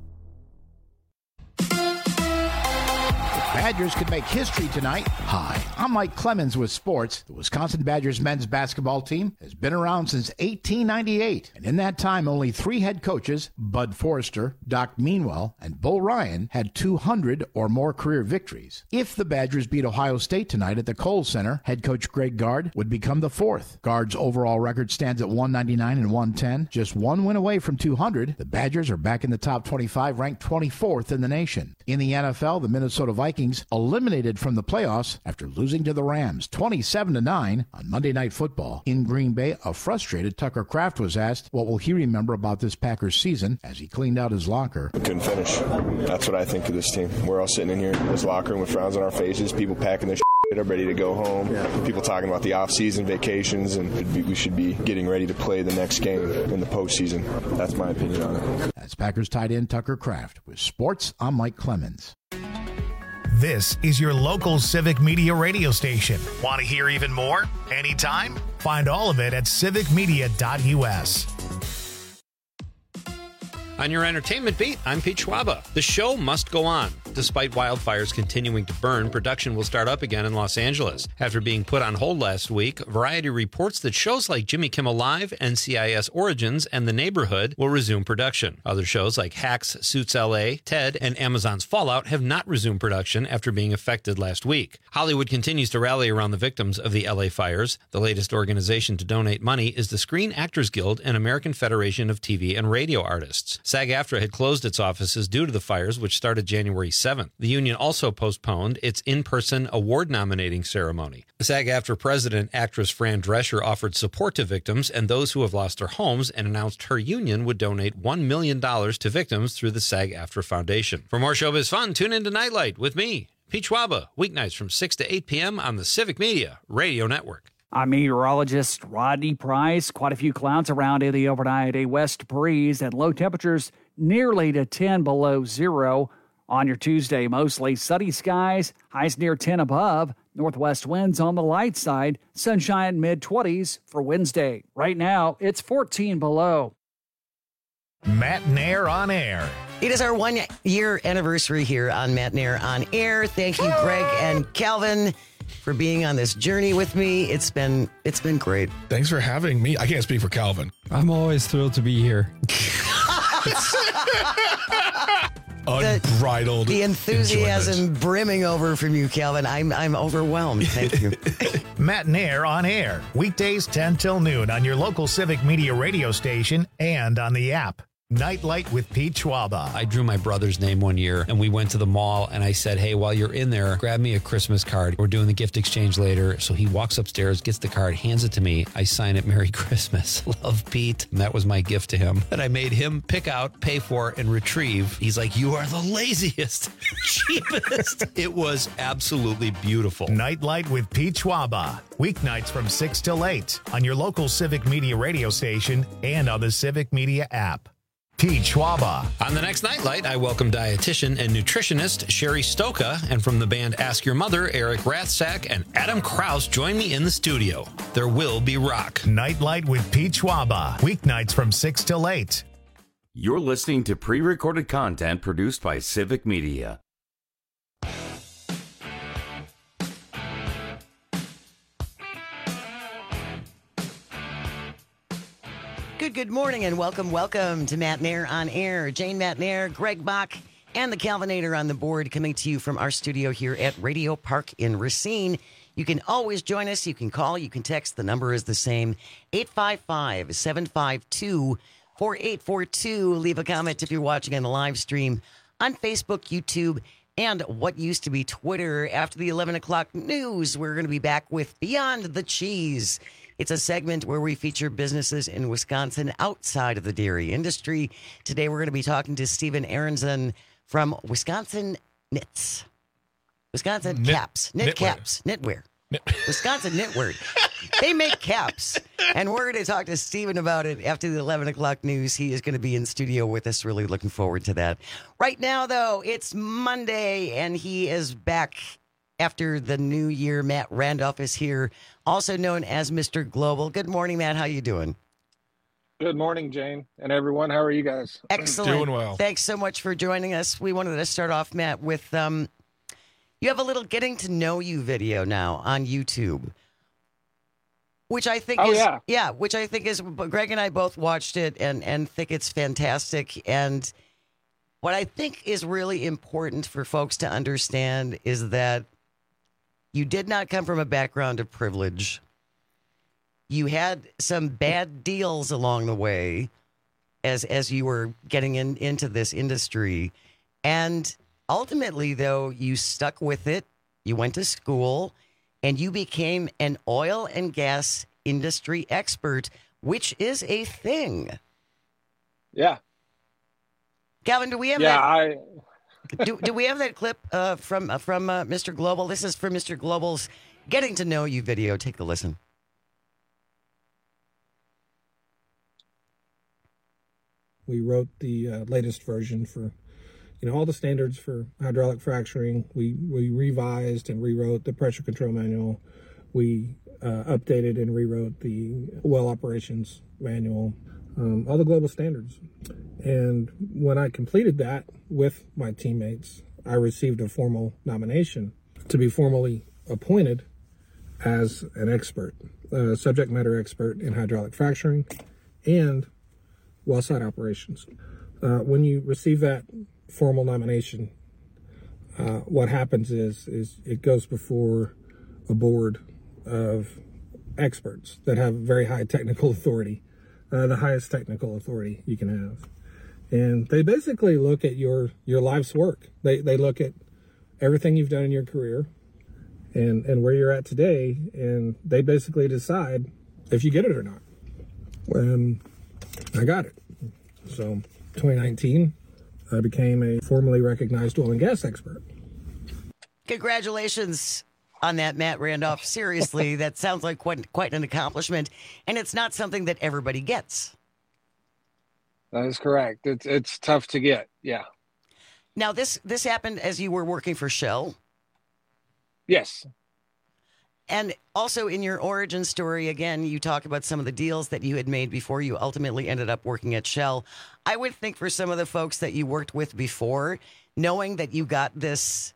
Badgers could make history tonight. Hi, I'm Mike Clemens with sports. The Wisconsin Badgers men's basketball team has been around since eighteen ninety-eight, and in that time, only three head coaches, Bud Forrester, Doc Meanwell, and Bull Ryan, had two hundred or more career victories. If the Badgers beat Ohio State tonight at the Kohl Center, head coach Greg Gard would become the fourth. Gard's overall record stands at one ninety-nine and one ten, just one win away from two hundred. The Badgers are back in the top twenty-five, ranked twenty-fourth in the nation. In the N F L, the Minnesota Vikings eliminated from the playoffs after losing to the Rams twenty-seven to nine on Monday Night Football. In Green Bay, a frustrated Tucker Kraft was asked what will he remember about this Packers season as he cleaned out his locker. We couldn't finish. That's what I think of this team. We're all sitting in here in this locker room with frowns on our faces, people packing their shit up, ready to go home. Yeah. People talking about the off-season vacations, and we should be getting ready to play the next game in the postseason. That's my opinion on it. That's Packers tight end Tucker Kraft. With sports, I'm Mike Clemens. This is your local Civic Media radio station. Want to hear even more? Anytime? Find all of it at civic media dot U S. On your entertainment beat, I'm Pete Schwaba. The show must go on. Despite wildfires continuing to burn, production will start up again in Los Angeles. After being put on hold last week, Variety reports that shows like Jimmy Kimmel Live, N C I S Origins, and The Neighborhood will resume production. Other shows like Hacks, Suits L A, Ted, and Amazon's Fallout have not resumed production after being affected last week. Hollywood continues to rally around the victims of the L A fires. The latest organization to donate money is the Screen Actors Guild and American Federation of T V and Radio Artists. SAG-AFTRA had closed its offices due to the fires, which started January seventh. The union also postponed its in-person award nominating ceremony. SAG-AFTRA president, actress Fran Drescher, offered support to victims and those who have lost their homes and announced her union would donate one million dollars to victims through the SAG-AFTRA Foundation. For more showbiz fun, tune into Nightlight with me, Pete Schwaba, weeknights from six to eight p.m. on the Civic Media Radio Network. I'm meteorologist Rodney Price. Quite a few clouds around in the overnight, a west breeze and low temperatures nearly to ten below zero. On your Tuesday, mostly sunny skies, highs near ten above, northwest winds on the light side, sunshine mid-twenties for Wednesday. Right now, it's fourteen below. Matt Nair on air. It is our one-year anniversary here on Matt Nair on air. Thank you, Greg and Calvin, for being on this journey with me. It's been it's been great. Thanks for having me. I can't speak for Calvin. I'm always thrilled to be here. Unbridled. The, the enthusiasm enjoyment. brimming over from you, Calvin. I'm I'm overwhelmed. Thank you. Matt Nair on air. Weekdays ten till noon on your local Civic Media radio station and on the app. Nightlight with Pete Schwaba. I drew my brother's name one year, and we went to the mall, and I said, hey, while you're in there, grab me a Christmas card. We're doing the gift exchange later. So he walks upstairs, gets the card, hands it to me. I sign it, Merry Christmas. Love, Pete. And that was my gift to him that I made him pick out, pay for, and retrieve. He's like, you are the laziest, cheapest. It was absolutely beautiful. Nightlight with Pete Schwaba. Weeknights from six till eight on your local Civic Media radio station and on the Civic Media app. Pete Schwaba. On the next Nightlight, I welcome dietitian and nutritionist Sherry Stoka, and from the band Ask Your Mother, Eric Rathsack and Adam Krause join me in the studio. There will be rock. Nightlight with Pete Schwaba. Weeknights from six till eight. You're listening to pre-recorded content produced by Civic Media. Good, good morning and welcome, welcome to Matt Nair on Air. Jane Matt Nair, Greg Bach, and the Calvinator on the board coming to you from our studio here at Radio Park in Racine. You can always join us. You can call. You can text. The number is the same, eight five five, seven five two, four eight four two. Leave a comment if you're watching on the live stream on Facebook, YouTube, and what used to be Twitter. After the eleven o'clock news, we're going to be back with Beyond the Cheese. It's a segment where we feature businesses in Wisconsin outside of the dairy industry. Today, we're going to be talking to Stephen Aronson from Wisconsin Knits. Wisconsin Knit, Caps. Knit knitwear. Caps. Knitwear. Wisconsin Knitwear. They make caps. And we're going to talk to Stephen about it after the eleven o'clock news. He is going to be in studio with us. Really looking forward to that. Right now, though, it's Monday, and he is back after the new year. Matt Randolph is here, also known as Mister Global. Good morning, Matt. How you doing? Good morning, Jane, and everyone. How are you guys? Excellent. Doing well. Thanks so much for joining us. We wanted to start off, Matt, with um, you have a little getting to know you video now on YouTube, which I think oh, is yeah. yeah, which I think is Greg and I both watched it and and think it's fantastic. And what I think is really important for folks to understand is that you did not come from a background of privilege. You had some bad deals along the way as as you were getting in, into this industry. And ultimately, though, you stuck with it. You went to school and you became an oil and gas industry expert, which is a thing. Yeah. Calvin, do we have yeah, that? I... do, do we have that clip uh, from, uh, from uh, Mister Global? This is from Mister Global's Getting to Know You video. Take a listen. We wrote the uh, latest version for, you know, all the standards for hydraulic fracturing. We we revised and rewrote the pressure control manual. We uh, updated and rewrote the well operations manual, um, all the global standards. And when I completed that with my teammates, I received a formal nomination to be formally appointed as an expert, uh, subject matter expert in hydraulic fracturing and well site operations. Uh, when you receive that formal nomination, uh, what happens is is it goes before a board of experts that have very high technical authority, uh, the highest technical authority you can have. And they basically look at your, your life's work. They they look at everything you've done in your career and, and where you're at today, and they basically decide if you get it or not. And I got it. So twenty nineteen, I became a formally recognized oil and gas expert. Congratulations on that, Matt Randolph. Seriously, that sounds like quite, quite an accomplishment, and it's not something that everybody gets. That is correct. It's it's tough to get. Yeah. Now, this this happened as you were working for Shell. Yes. And also in your origin story, again, you talk about some of the deals that you had made before you ultimately ended up working at Shell. I would think for some of the folks that you worked with before, knowing that you got this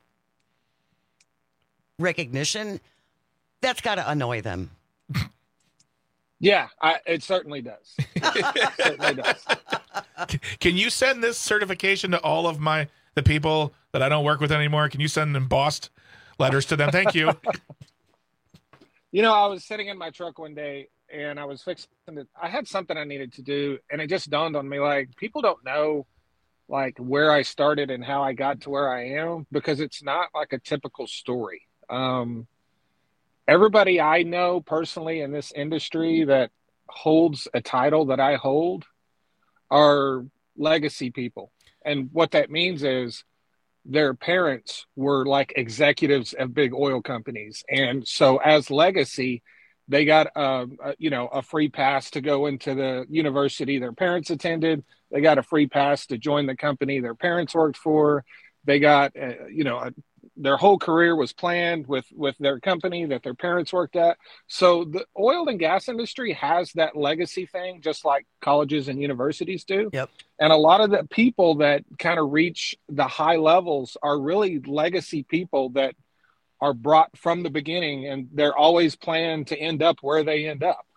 recognition, that's got to annoy them. Yeah, I, it certainly does. It certainly does. Can you send this certification to all of my the people that I don't work with anymore? Can you send embossed letters to them? Thank you. You know, I was sitting in my truck one day and I was fixing it. I had something I needed to do, and it just dawned on me, like, people don't know, like, where I started and how I got to where I am, because it's not like a typical story. Um, everybody I know personally in this industry that holds a title that I hold are legacy people. And what that means is their parents were like executives of big oil companies. And so as legacy, they got, uh, a, you know, a free pass to go into the university their parents attended. They got a free pass to join the company their parents worked for. They got, uh, you know, a, their whole career was planned with, with their company that their parents worked at. So the oil and gas industry has that legacy thing, just like colleges and universities do. Yep. And a lot of the people that kind of reach the high levels are really legacy people that are brought from the beginning, and they're always planned to end up where they end up.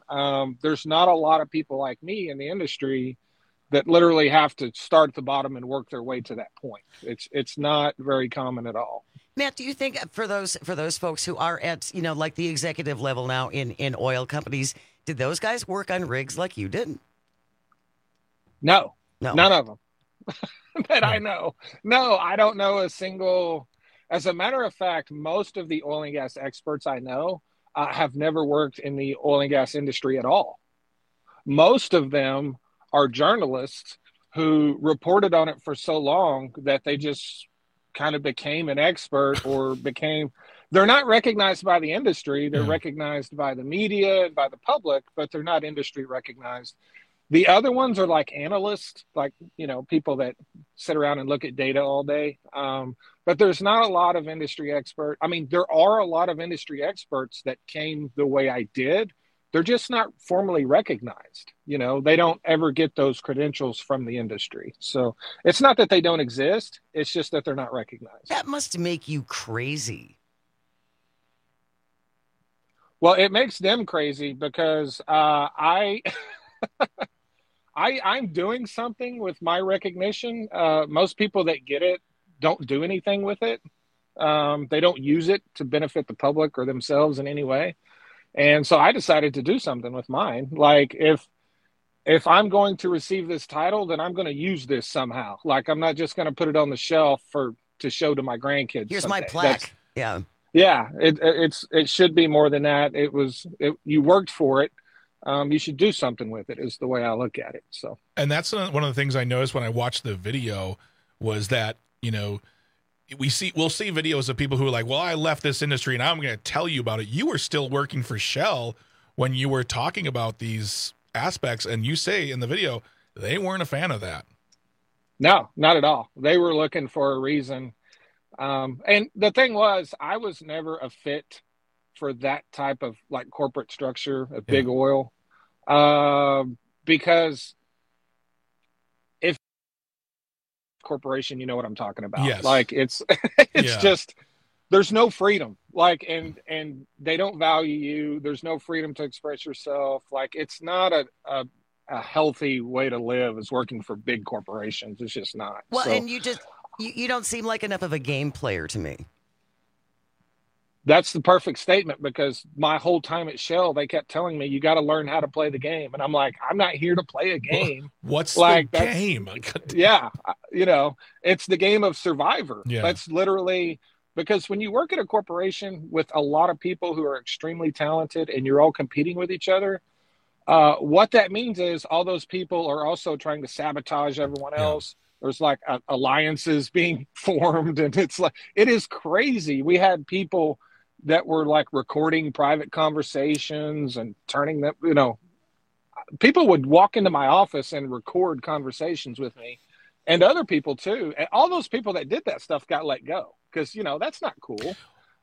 Um, there's not a lot of people like me in the industry that literally have to start at the bottom and work their way to that point. It's it's not very common at all. Matt, do you think for those for those folks who are at, you know, like the executive level now in, in oil companies, did those guys work on rigs like you did? No, no, none of them that I know. No, I don't know a single. As a matter of fact, most of the oil and gas experts I know uh, have never worked in the oil and gas industry at all. Most of them are journalists who reported on it for so long that they just kind of became an expert or became, they're not recognized by the industry. They're yeah. recognized by the media and by the public, but they're not industry recognized. The other ones are like analysts, like, you know, people that sit around and look at data all day. Um, but there's not a lot of industry expert. I mean, there are a lot of industry experts that came the way I did. They're just not formally recognized. You know, they don't ever get those credentials from the industry. So it's not that they don't exist. It's just that they're not recognized. That must make you crazy. Well, it makes them crazy because uh, I, I, I'm doing something with my recognition. Uh, most people that get it don't do anything with it. Um, they don't use it to benefit the public or themselves in any way. And so I decided to do something with mine. Like if if I'm going to receive this title, then I'm going to use this somehow. Like I'm not just going to put it on the shelf for to show to my grandkids. Here's someday. my plaque. That's, yeah, yeah. It, it's it should be more than that. It was it, you worked for it. Um, you should do something with it. Is the way I look at it. So, and that's one of the things I noticed when I watched the video was that you know. We see, we'll see videos of people who are like, well, I left this industry and I'm going to tell you about it. You were still working for Shell when you were talking about these aspects. And you say in the video, they weren't a fan of that. No, not at all. They were looking for a reason. Um, and the thing was, I was never a fit for that type of like corporate structure of big yeah. oil. Uh, because corporation, you know what I'm talking about. Yes. Like it's it's yeah. just there's no freedom. Like and and they don't value you. There's no freedom to express yourself. Like it's not a a, a healthy way to live is working for big corporations. It's just not. Well, so, and you just you, you don't seem like enough of a game player to me. That's the perfect statement because my whole time at Shell, they kept telling me, you got to learn how to play the game. And I'm like, I'm not here to play a game. What's like, the game? yeah. You know, it's the game of Survivor. Yeah. That's literally because when you work at a corporation with a lot of people who are extremely talented and you're all competing with each other, uh, what that means is all those people are also trying to sabotage everyone else. Yeah. There's like uh, alliances being formed. And it's like, it is crazy. We had people that were like recording private conversations and turning them, you know, people would walk into my office and record conversations with me and other people too. And all those people that did that stuff got let go because, you know, that's not cool.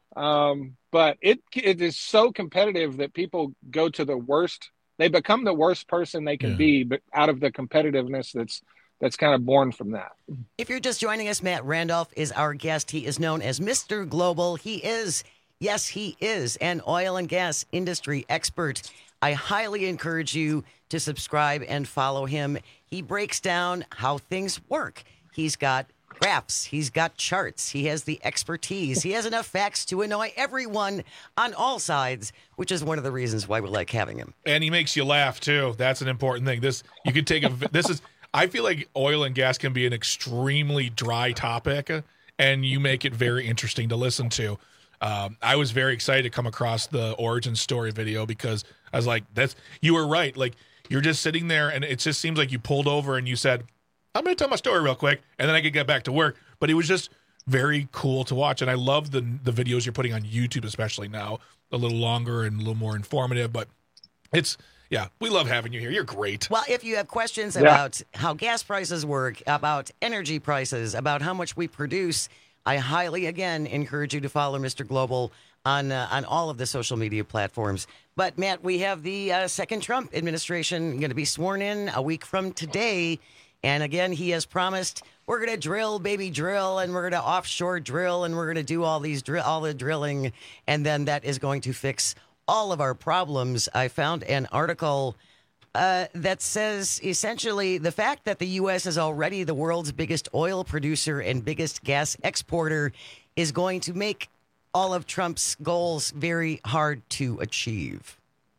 Um, but it, it is so competitive that people go to the worst. They become the worst person they can yeah. be, but out of the competitiveness that's, that's kind of born from that. If you're just joining us, Matt Randolph is our guest. He is known as Mister Global. He is Yes, he is an oil and gas industry expert. I highly encourage you to subscribe and follow him. He breaks down how things work. He's got graphs. He's got charts. He has the expertise. He has enough facts to annoy everyone on all sides, which is one of the reasons why we like having him. And he makes you laugh, too. That's an important thing. This you could take a this is I feel like oil and gas can be an extremely dry topic, and you make it very interesting to listen to. Um, I was very excited to come across the origin story video because I was like, that's, you were right. Like you're just sitting there and it just seems like you pulled over and you said, I'm going to tell my story real quick and then I could get back to work. But it was just very cool to watch. And I love the, the videos you're putting on YouTube, especially now, a little longer and a little more informative, but it's, yeah, we love having you here. You're great. Well, if you have questions yeah. about how gas prices work, about energy prices, about how much we produce, I highly, again, encourage you to follow Mister Global on uh, on all of the social media platforms. But, Matt, we have the uh, second Trump administration going to be sworn in a week from today. And, again, he has promised we're going to drill, baby, drill, and we're going to offshore drill, and we're going to do all these dri- all the drilling, and then that is going to fix all of our problems, I found an article uh, that says essentially the fact that the U S is already the world's biggest oil producer and biggest gas exporter is going to make all of Trump's goals very hard to achieve.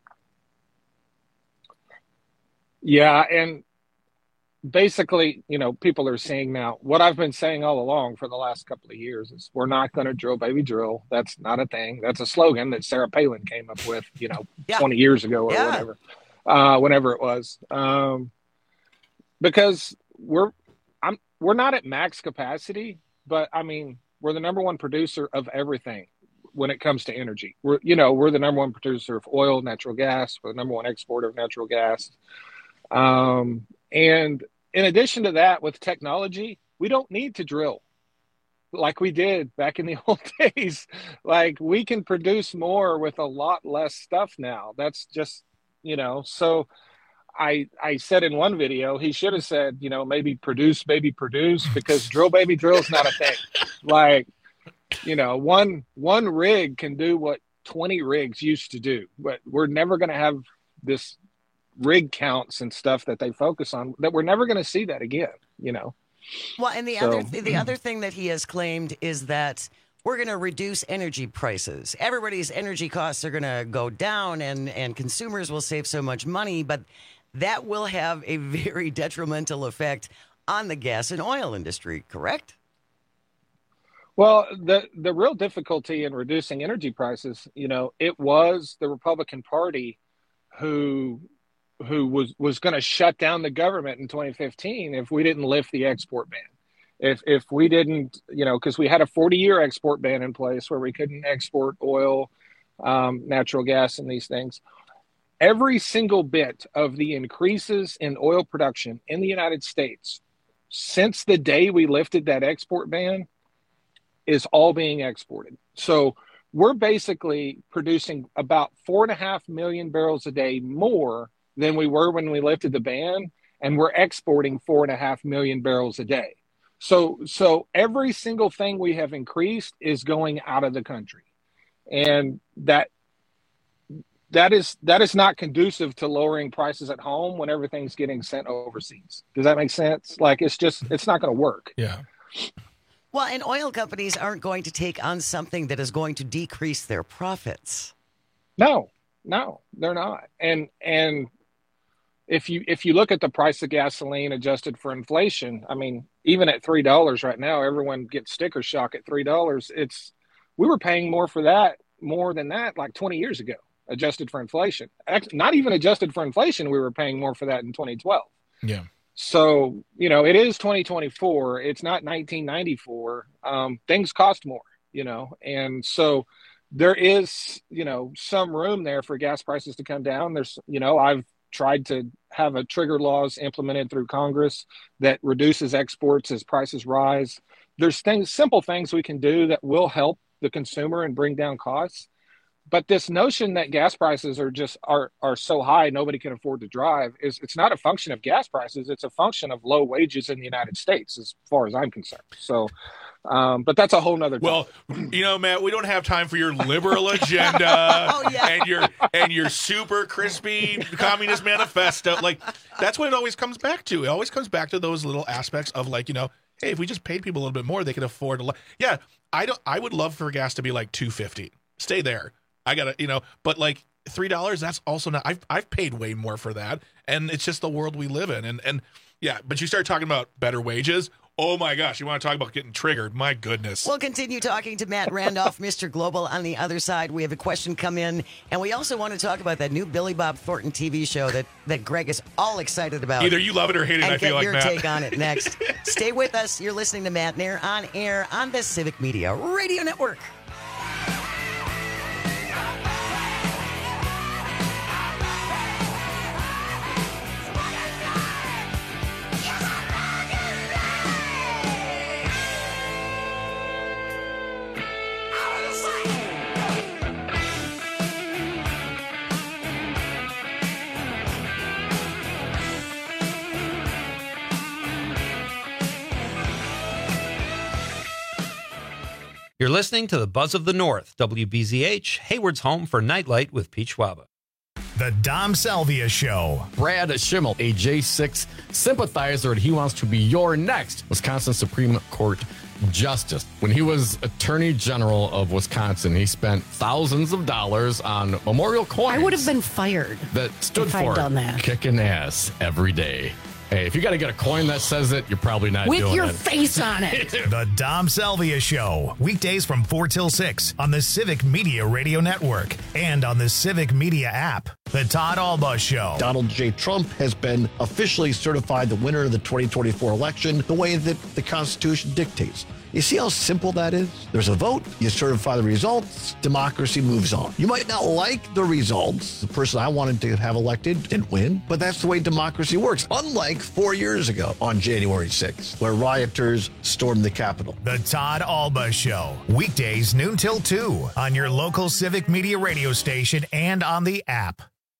Yeah, and basically, you know, people are saying now what I've been saying all along for the last couple of years is we're not going to drill, baby, drill. That's not a thing. That's a slogan that Sarah Palin came up with, you know, yeah. twenty years ago or yeah. whatever, uh, whenever it was. Um, because we're I'm we're not at max capacity, but I mean, we're the number one producer of everything when it comes to energy. We're, you know, we're the number one producer of oil, natural gas. We're the number one exporter of natural gas. Um, and in addition to that, with technology, we don't need to drill like we did back in the old days. Like we can produce more with a lot less stuff now. That's just, you know, so I, I said in one video, he should have said, you know, maybe produce, baby, produce, because drill, baby, drill is not a thing. Like, you know, one, one rig can do what twenty rigs used to do, but we're never going to have this rig counts and stuff that they focus on, that we're never going to see that again, you know. Well, and the so. other the other thing that he has claimed is that we're going to reduce energy prices. Everybody's energy costs are going to go down, and and consumers will save so much money, but that will have a very detrimental effect on the gas and oil industry, correct? Well, the the real difficulty in reducing energy prices, you know, it was the Republican Party who who was, was going to shut down the government in twenty fifteen if we didn't lift the export ban. If if we didn't, you know, because we had a forty-year export ban in place where we couldn't export oil, um, natural gas, and these things. Every single bit of the increases in oil production in the United States since the day we lifted that export ban is all being exported. So we're basically producing about four and a half million barrels a day more than we were when we lifted the ban, and we're exporting four and a half million barrels a day. So, so every single thing we have increased is going out of the country, and that that is that is not conducive to lowering prices at home when everything's getting sent overseas. Does that make sense? Like, it's just it's not going to work. Yeah. Well, and oil companies aren't going to take on something that is going to decrease their profits. No, no, they're not. And and if you if you look at the price of gasoline adjusted for inflation, I mean, even at three dollars right now, everyone gets sticker shock at three dollars. It's we were paying more for that, more than that, like twenty years ago, adjusted for inflation. Not even adjusted for inflation, we were paying more for that in twenty twelve. Yeah. So, you know, it is twenty twenty-four. It's not nineteen ninety-four. Um, things cost more, you know, and so there is, you know, some room there for gas prices to come down. There's, you know, I've tried to have a trigger laws implemented through Congress that reduces exports as prices rise. There's things, simple things we can do that will help the consumer and bring down costs. But this notion that gas prices are just are are so high nobody can afford to drive is it's not a function of gas prices. It's a function of low wages in the United States, as far as I'm concerned. So, um, but that's a whole nother. Well, topic. You know, Matt, we don't have time for your liberal agenda oh, yeah. and your and your super crispy communist manifesto. Like, that's what it always comes back to. It always comes back to those little aspects of, like, you know, hey, if we just paid people a little bit more, they could afford a lot. Yeah, I don't. I would love for gas to be like two fifty. Stay there. I gotta, you know, but like three dollars, that's also not. I've I've paid way more for that, and it's just the world we live in. And and yeah, but you start talking about better wages. Oh my gosh, you want to talk about getting triggered? My goodness. We'll continue talking to Matt Randolph, Mister Global, on the other side. We have a question come in, and we also want to talk about that new Billy Bob Thornton T V show that that Greg is all excited about. Either you love it or hate it. And I feel get like your Matt. take on it next. Stay with us. You're listening to Matt Nair on air on the Civic Media Radio Network. You're listening to the Buzz of the North, W B Z H, Hayward's home for Nightlight with Pete Schwaba. The Dom Salvia Show. Brad Schimmel, a J six sympathizer, and he wants to be your next Wisconsin Supreme Court Justice. When he was Attorney General of Wisconsin, he spent thousands of dollars on memorial coins. I would have been fired that stood if for I'd done that. kicking ass every day. Hey, if you got to get a coin that says it, you're probably not With doing your it. face on it. The Dom Salvia Show. Weekdays from four till six on the Civic Media Radio Network and on the Civic Media app. The Todd Alba Show. Donald J. Trump has been officially certified the winner of the twenty twenty-four election the way that the Constitution dictates. You see how simple that is? There's a vote, you certify the results, democracy moves on. You might not like the results. The person I wanted to have elected didn't win, but that's the way democracy works. Unlike four years ago on January sixth, where rioters stormed the Capitol. The Todd Alba Show. Weekdays noon till two on your local Civic Media radio station and on the app.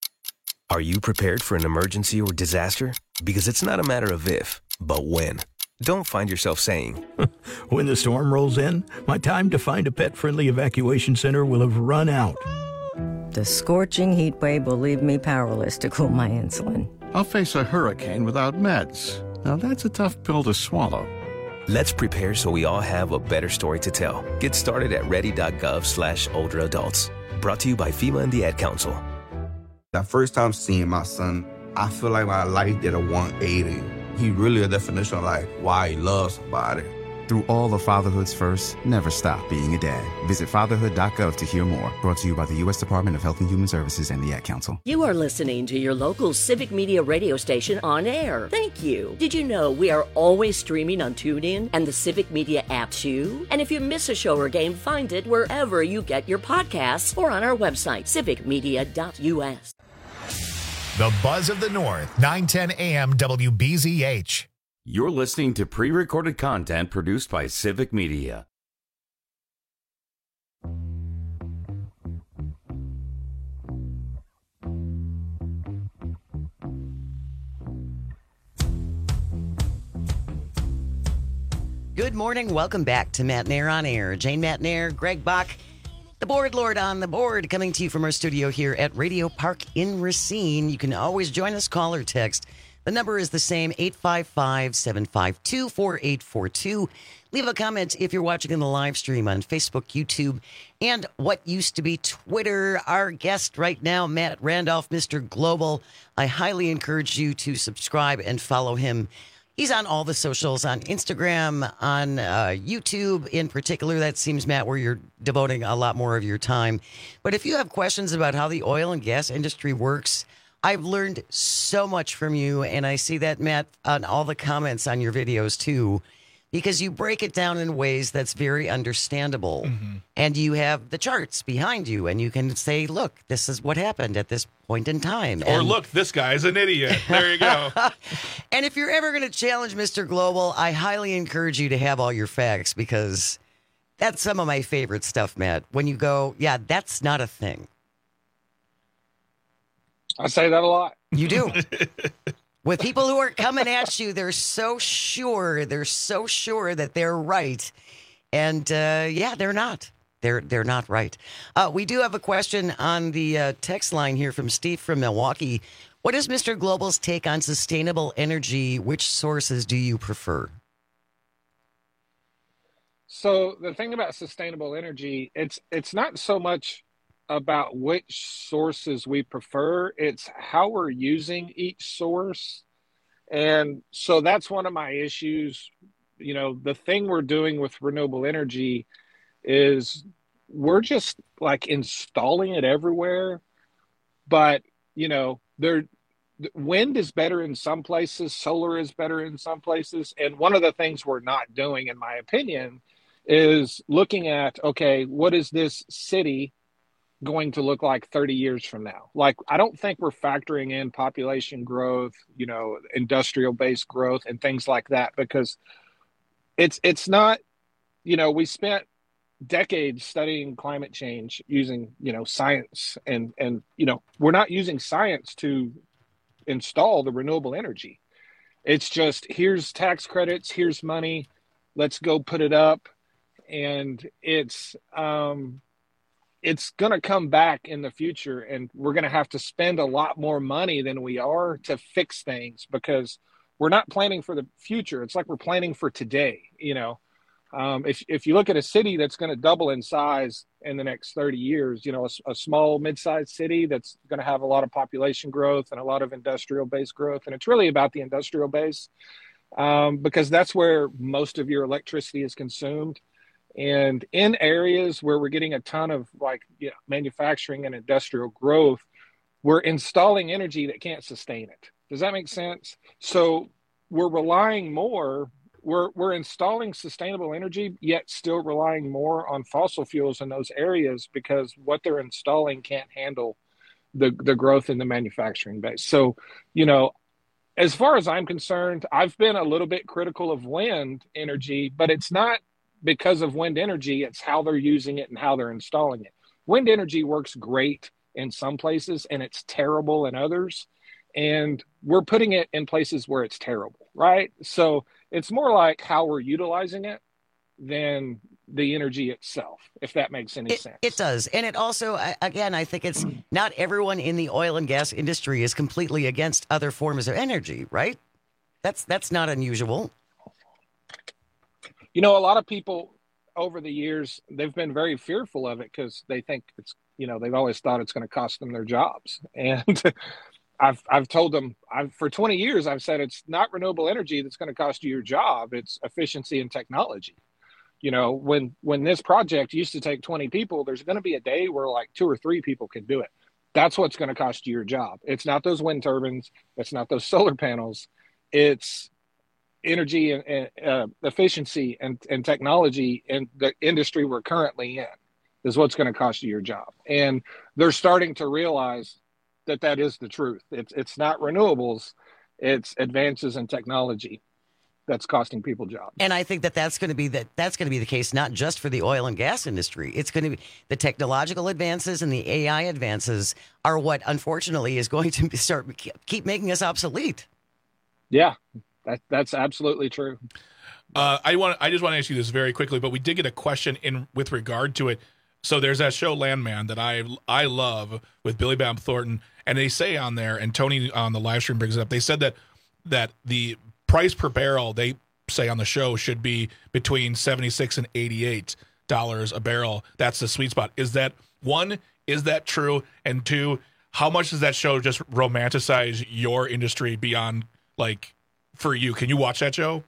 Are you prepared for an emergency or disaster? Because it's not a matter of if, but when. Don't find yourself saying, when the storm rolls in, my time to find a pet-friendly evacuation center will have run out. The scorching heat wave will leave me powerless to cool my insulin. I'll face a hurricane without meds. Now that's a tough pill to swallow. Let's prepare so we all have a better story to tell. Get started at ready.gov slash older adults. Brought to you by FEMA and the Ad Council. That first time seeing my son, I feel like my life did a one eighty. He really a definition of like why he loves somebody. Through all of fatherhood's first, never stop being a dad. Visit fatherhood dot gov to hear more. Brought to you by the U S Department of Health and Human Services and the Ad Council. You are listening to your local Civic Media radio station on air. Thank you. Did you know we are always streaming on TuneIn and the Civic Media app too? And if you miss a show or game, find it wherever you get your podcasts or on our website, civic media dot u s. The Buzz of the North, nine ten a m W B Z H. You're listening to pre-recorded content produced by Civic Media. Good morning. Welcome back to Matt Nair on Air. Jane Matt Nair, Greg Bach, the board lord on the board, coming to you from our studio here at Radio Park in Racine. You can always join us, call or text. The number is the same, eight five five, seven five two, four eight four two. Leave a comment if you're watching in the live stream on Facebook, YouTube, and what used to be Twitter. Our guest right now, Matt Randolph, Mister Global. I highly encourage you to subscribe and follow him. He's on all the socials, on Instagram, on uh, YouTube in particular. That seems, Matt, where you're devoting a lot more of your time. But if you have questions about how the oil and gas industry works, I've learned so much from you. And I see that, Matt, on all the comments on your videos, too, because you break it down in ways that's very understandable. Mm-hmm. And you have the charts behind you, and you can say, look, this is what happened at this point in time. Or and, look, this guy's an idiot. There you go. And if you're ever going to challenge Mister Global, I highly encourage you to have all your facts, because that's some of my favorite stuff, Matt. When you go, yeah, that's not a thing. I say that a lot. You do. With people who are coming at you, they're so sure, they're so sure that they're right. And, uh, yeah, they're not. They're they're not right. Uh, we do have a question on the uh, text line here from Steve from Milwaukee. What is Mister Global's take on sustainable energy? Which sources do you prefer? So the thing about sustainable energy, it's it's not so much about which sources we prefer, it's how we're using each source. And so that's one of my issues. You know, the thing we're doing with renewable energy is we're just like installing it everywhere. But, you know, there wind is better in some places, solar is better in some places. And one of the things we're not doing, in my opinion, is looking at, okay, what is this city going to look like thirty years from now? Like, I don't think we're factoring in population growth, you know, industrial based growth and things like that, because it's, it's not, you know, we spent decades studying climate change using, you know, science and, and, you know, we're not using science to install the renewable energy. It's just, here's tax credits, here's money, let's go put it up. and it's um, it's going to come back in the future, and we're going to have to spend a lot more money than we are to fix things because we're not planning for the future. It's like we're planning for today. You know, um, if if you look at a city that's going to double in size in the next thirty years, you know, a, a small mid-sized city that's going to have a lot of population growth and a lot of industrial base growth, and it's really about the industrial base um, because that's where most of your electricity is consumed. And in areas where we're getting a ton of like you know, manufacturing and industrial growth, we're installing energy that can't sustain it. Does that make sense? So we're relying more, we're, we're installing sustainable energy, yet still relying more on fossil fuels in those areas because what they're installing can't handle the, the growth in the manufacturing base. So, you know, as far as I'm concerned, I've been a little bit critical of wind energy, but it's not because of wind energy, it's how they're using it and how they're installing it. Wind energy works great in some places and it's terrible in others. And we're putting it in places where it's terrible, right? So it's more like how we're utilizing it than the energy itself, if that makes any it, sense. It does. And it also, again, I think it's not everyone in the oil and gas industry is completely against other forms of energy, right? That's that's not unusual. You know, a lot of people over the years, they've been very fearful of it because they think it's, you know, they've always thought it's going to cost them their jobs. And I've I've told them, I've for twenty years, I've said it's not renewable energy that's going to cost you your job. It's efficiency and technology. You know, when when this project used to take twenty people, there's going to be a day where like two or three people can do it. That's what's going to cost you your job. It's not those wind turbines. It's not those solar panels. It's energy and, and uh, efficiency and, and technology in the industry we're currently in is what's going to cost you your job. And they're starting to realize that that is the truth. It's, it's not renewables, it's advances in technology that's costing people jobs. And I think that that's going to be that that's going to be the case, not just for the oil and gas industry. It's going to be the technological advances and the A I advances are what, unfortunately, is going to start keep making us obsolete. Yeah. That, that's absolutely true. Uh, I want. I just want to ask you this very quickly, but we did get a question in with regard to it. So there's that show Landman that I I love with Billy Bob Thornton, and they say on there, and Tony on the live stream brings it up. They said that that the price per barrel they say on the show should be between seventy-six and eighty-eight dollars a barrel. That's the sweet spot. Is that one? Is that true? And two, how much does that show just romanticize your industry beyond like? For you, can you watch that show?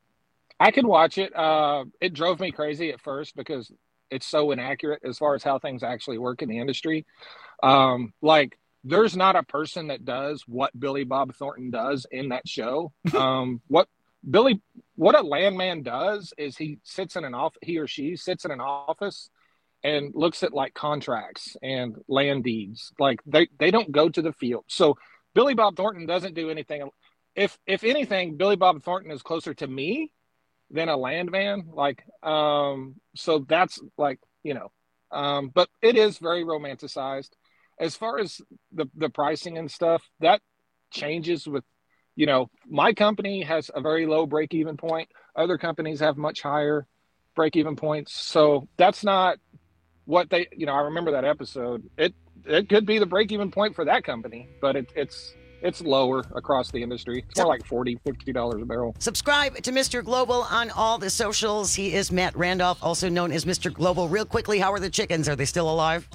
I can watch it. Uh, it drove me crazy at first because it's so inaccurate as far as how things actually work in the industry. Um, like, there's not a person that does what Billy Bob Thornton does in that show. Um, what Billy, what a landman does is he sits in an off, he or she sits in an office and looks at like contracts and land deeds. Like they, they don't go to the field. So Billy Bob Thornton doesn't do anything. If if anything, Billy Bob Thornton is closer to me than a landman. Like, um, so that's like, you know, um, but it is very romanticized. As far as the, the pricing and stuff, that changes with, you know, my company has a very low break-even point. Other companies have much higher break-even points. So that's not what they, you know, I remember that episode. It it could be the break-even point for that company, but it, it's, It's lower across the industry. It's more like forty dollars, fifty dollars a barrel. Subscribe to Mister Global on all the socials. He is Matt Randolph, also known as Mister Global. Real quickly, how are the chickens? Are they still alive?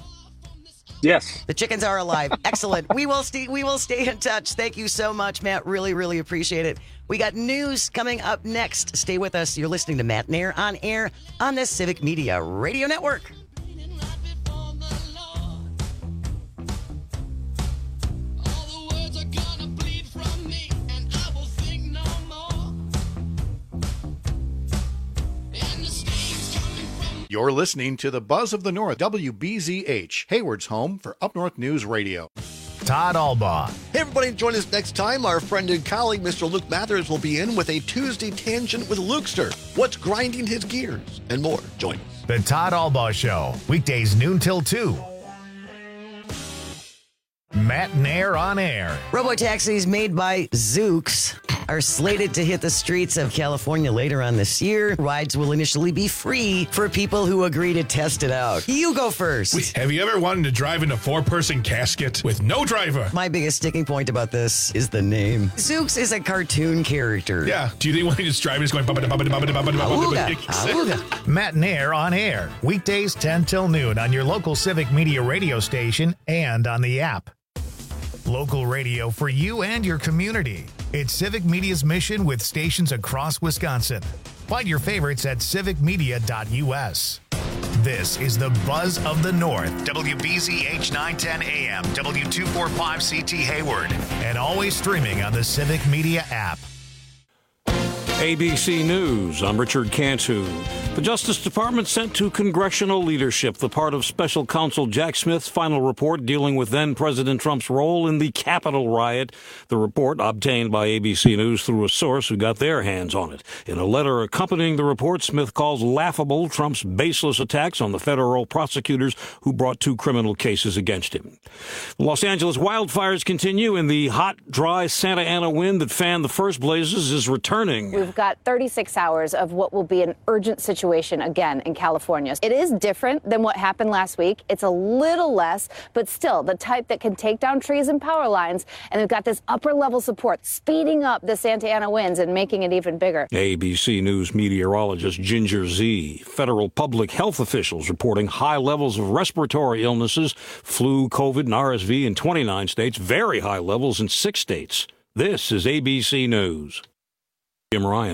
Yes. The chickens are alive. Excellent. We will stay, we will stay in touch. Thank you so much, Matt. Really, really appreciate it. We got news coming up next. Stay with us. You're listening to Matt Nair on air on the Civic Media Radio Network. You're listening to the Buzz of the North, W B Z H, Hayward's home for Up North News Radio. Todd Albaugh. Hey, everybody, join us next time. Our friend and colleague, Mister Luke Mathers, will be in with a Tuesday Tangent with Lukester. What's grinding his gears? And more. Join us. The Todd Albaugh Show, weekdays noon till two. Matt Nair on air. Robotaxis made by Zoox are slated to hit the streets of California later on this year. Rides will initially be free for people who agree to test it out. You go first. Wait, have you ever wanted to drive in a four-person casket with no driver? My biggest sticking point about this is the name. Zooks is a cartoon character. Yeah. Do you think when he just driving, he's going... Auga, auga. Matt and Air on air. Weekdays ten till noon on your local Civic Media radio station and on the app. Local radio for you and your community. It's Civic Media's mission with stations across Wisconsin. Find your favorites at civic media dot u s. This is the Buzz of the North. W B Z H nine ten A M, W two forty-five C T Hayward, and always streaming on the Civic Media app. A B C News, I'm Richard Cantu. The Justice Department sent to congressional leadership the part of Special Counsel Jack Smith's final report dealing with then-President Trump's role in the Capitol riot. The report, obtained by A B C News through a source who got their hands on it. In a letter accompanying the report, Smith calls laughable Trump's baseless attacks on the federal prosecutors who brought two criminal cases against him. The Los Angeles wildfires continue, and the hot, dry Santa Ana wind that fanned the first blazes is returning. We've got thirty-six hours of what will be an urgent situation again in California. It is different than what happened last week. It's a little less, but still the type that can take down trees and power lines. And we've got this upper level support speeding up the Santa Ana winds and making it even bigger. A B C News meteorologist Ginger Z. Federal public health officials reporting high levels of respiratory illnesses, flu, COVID, and R S V in twenty-nine states, very high levels in six states. This is A B C News. Jim Ryan.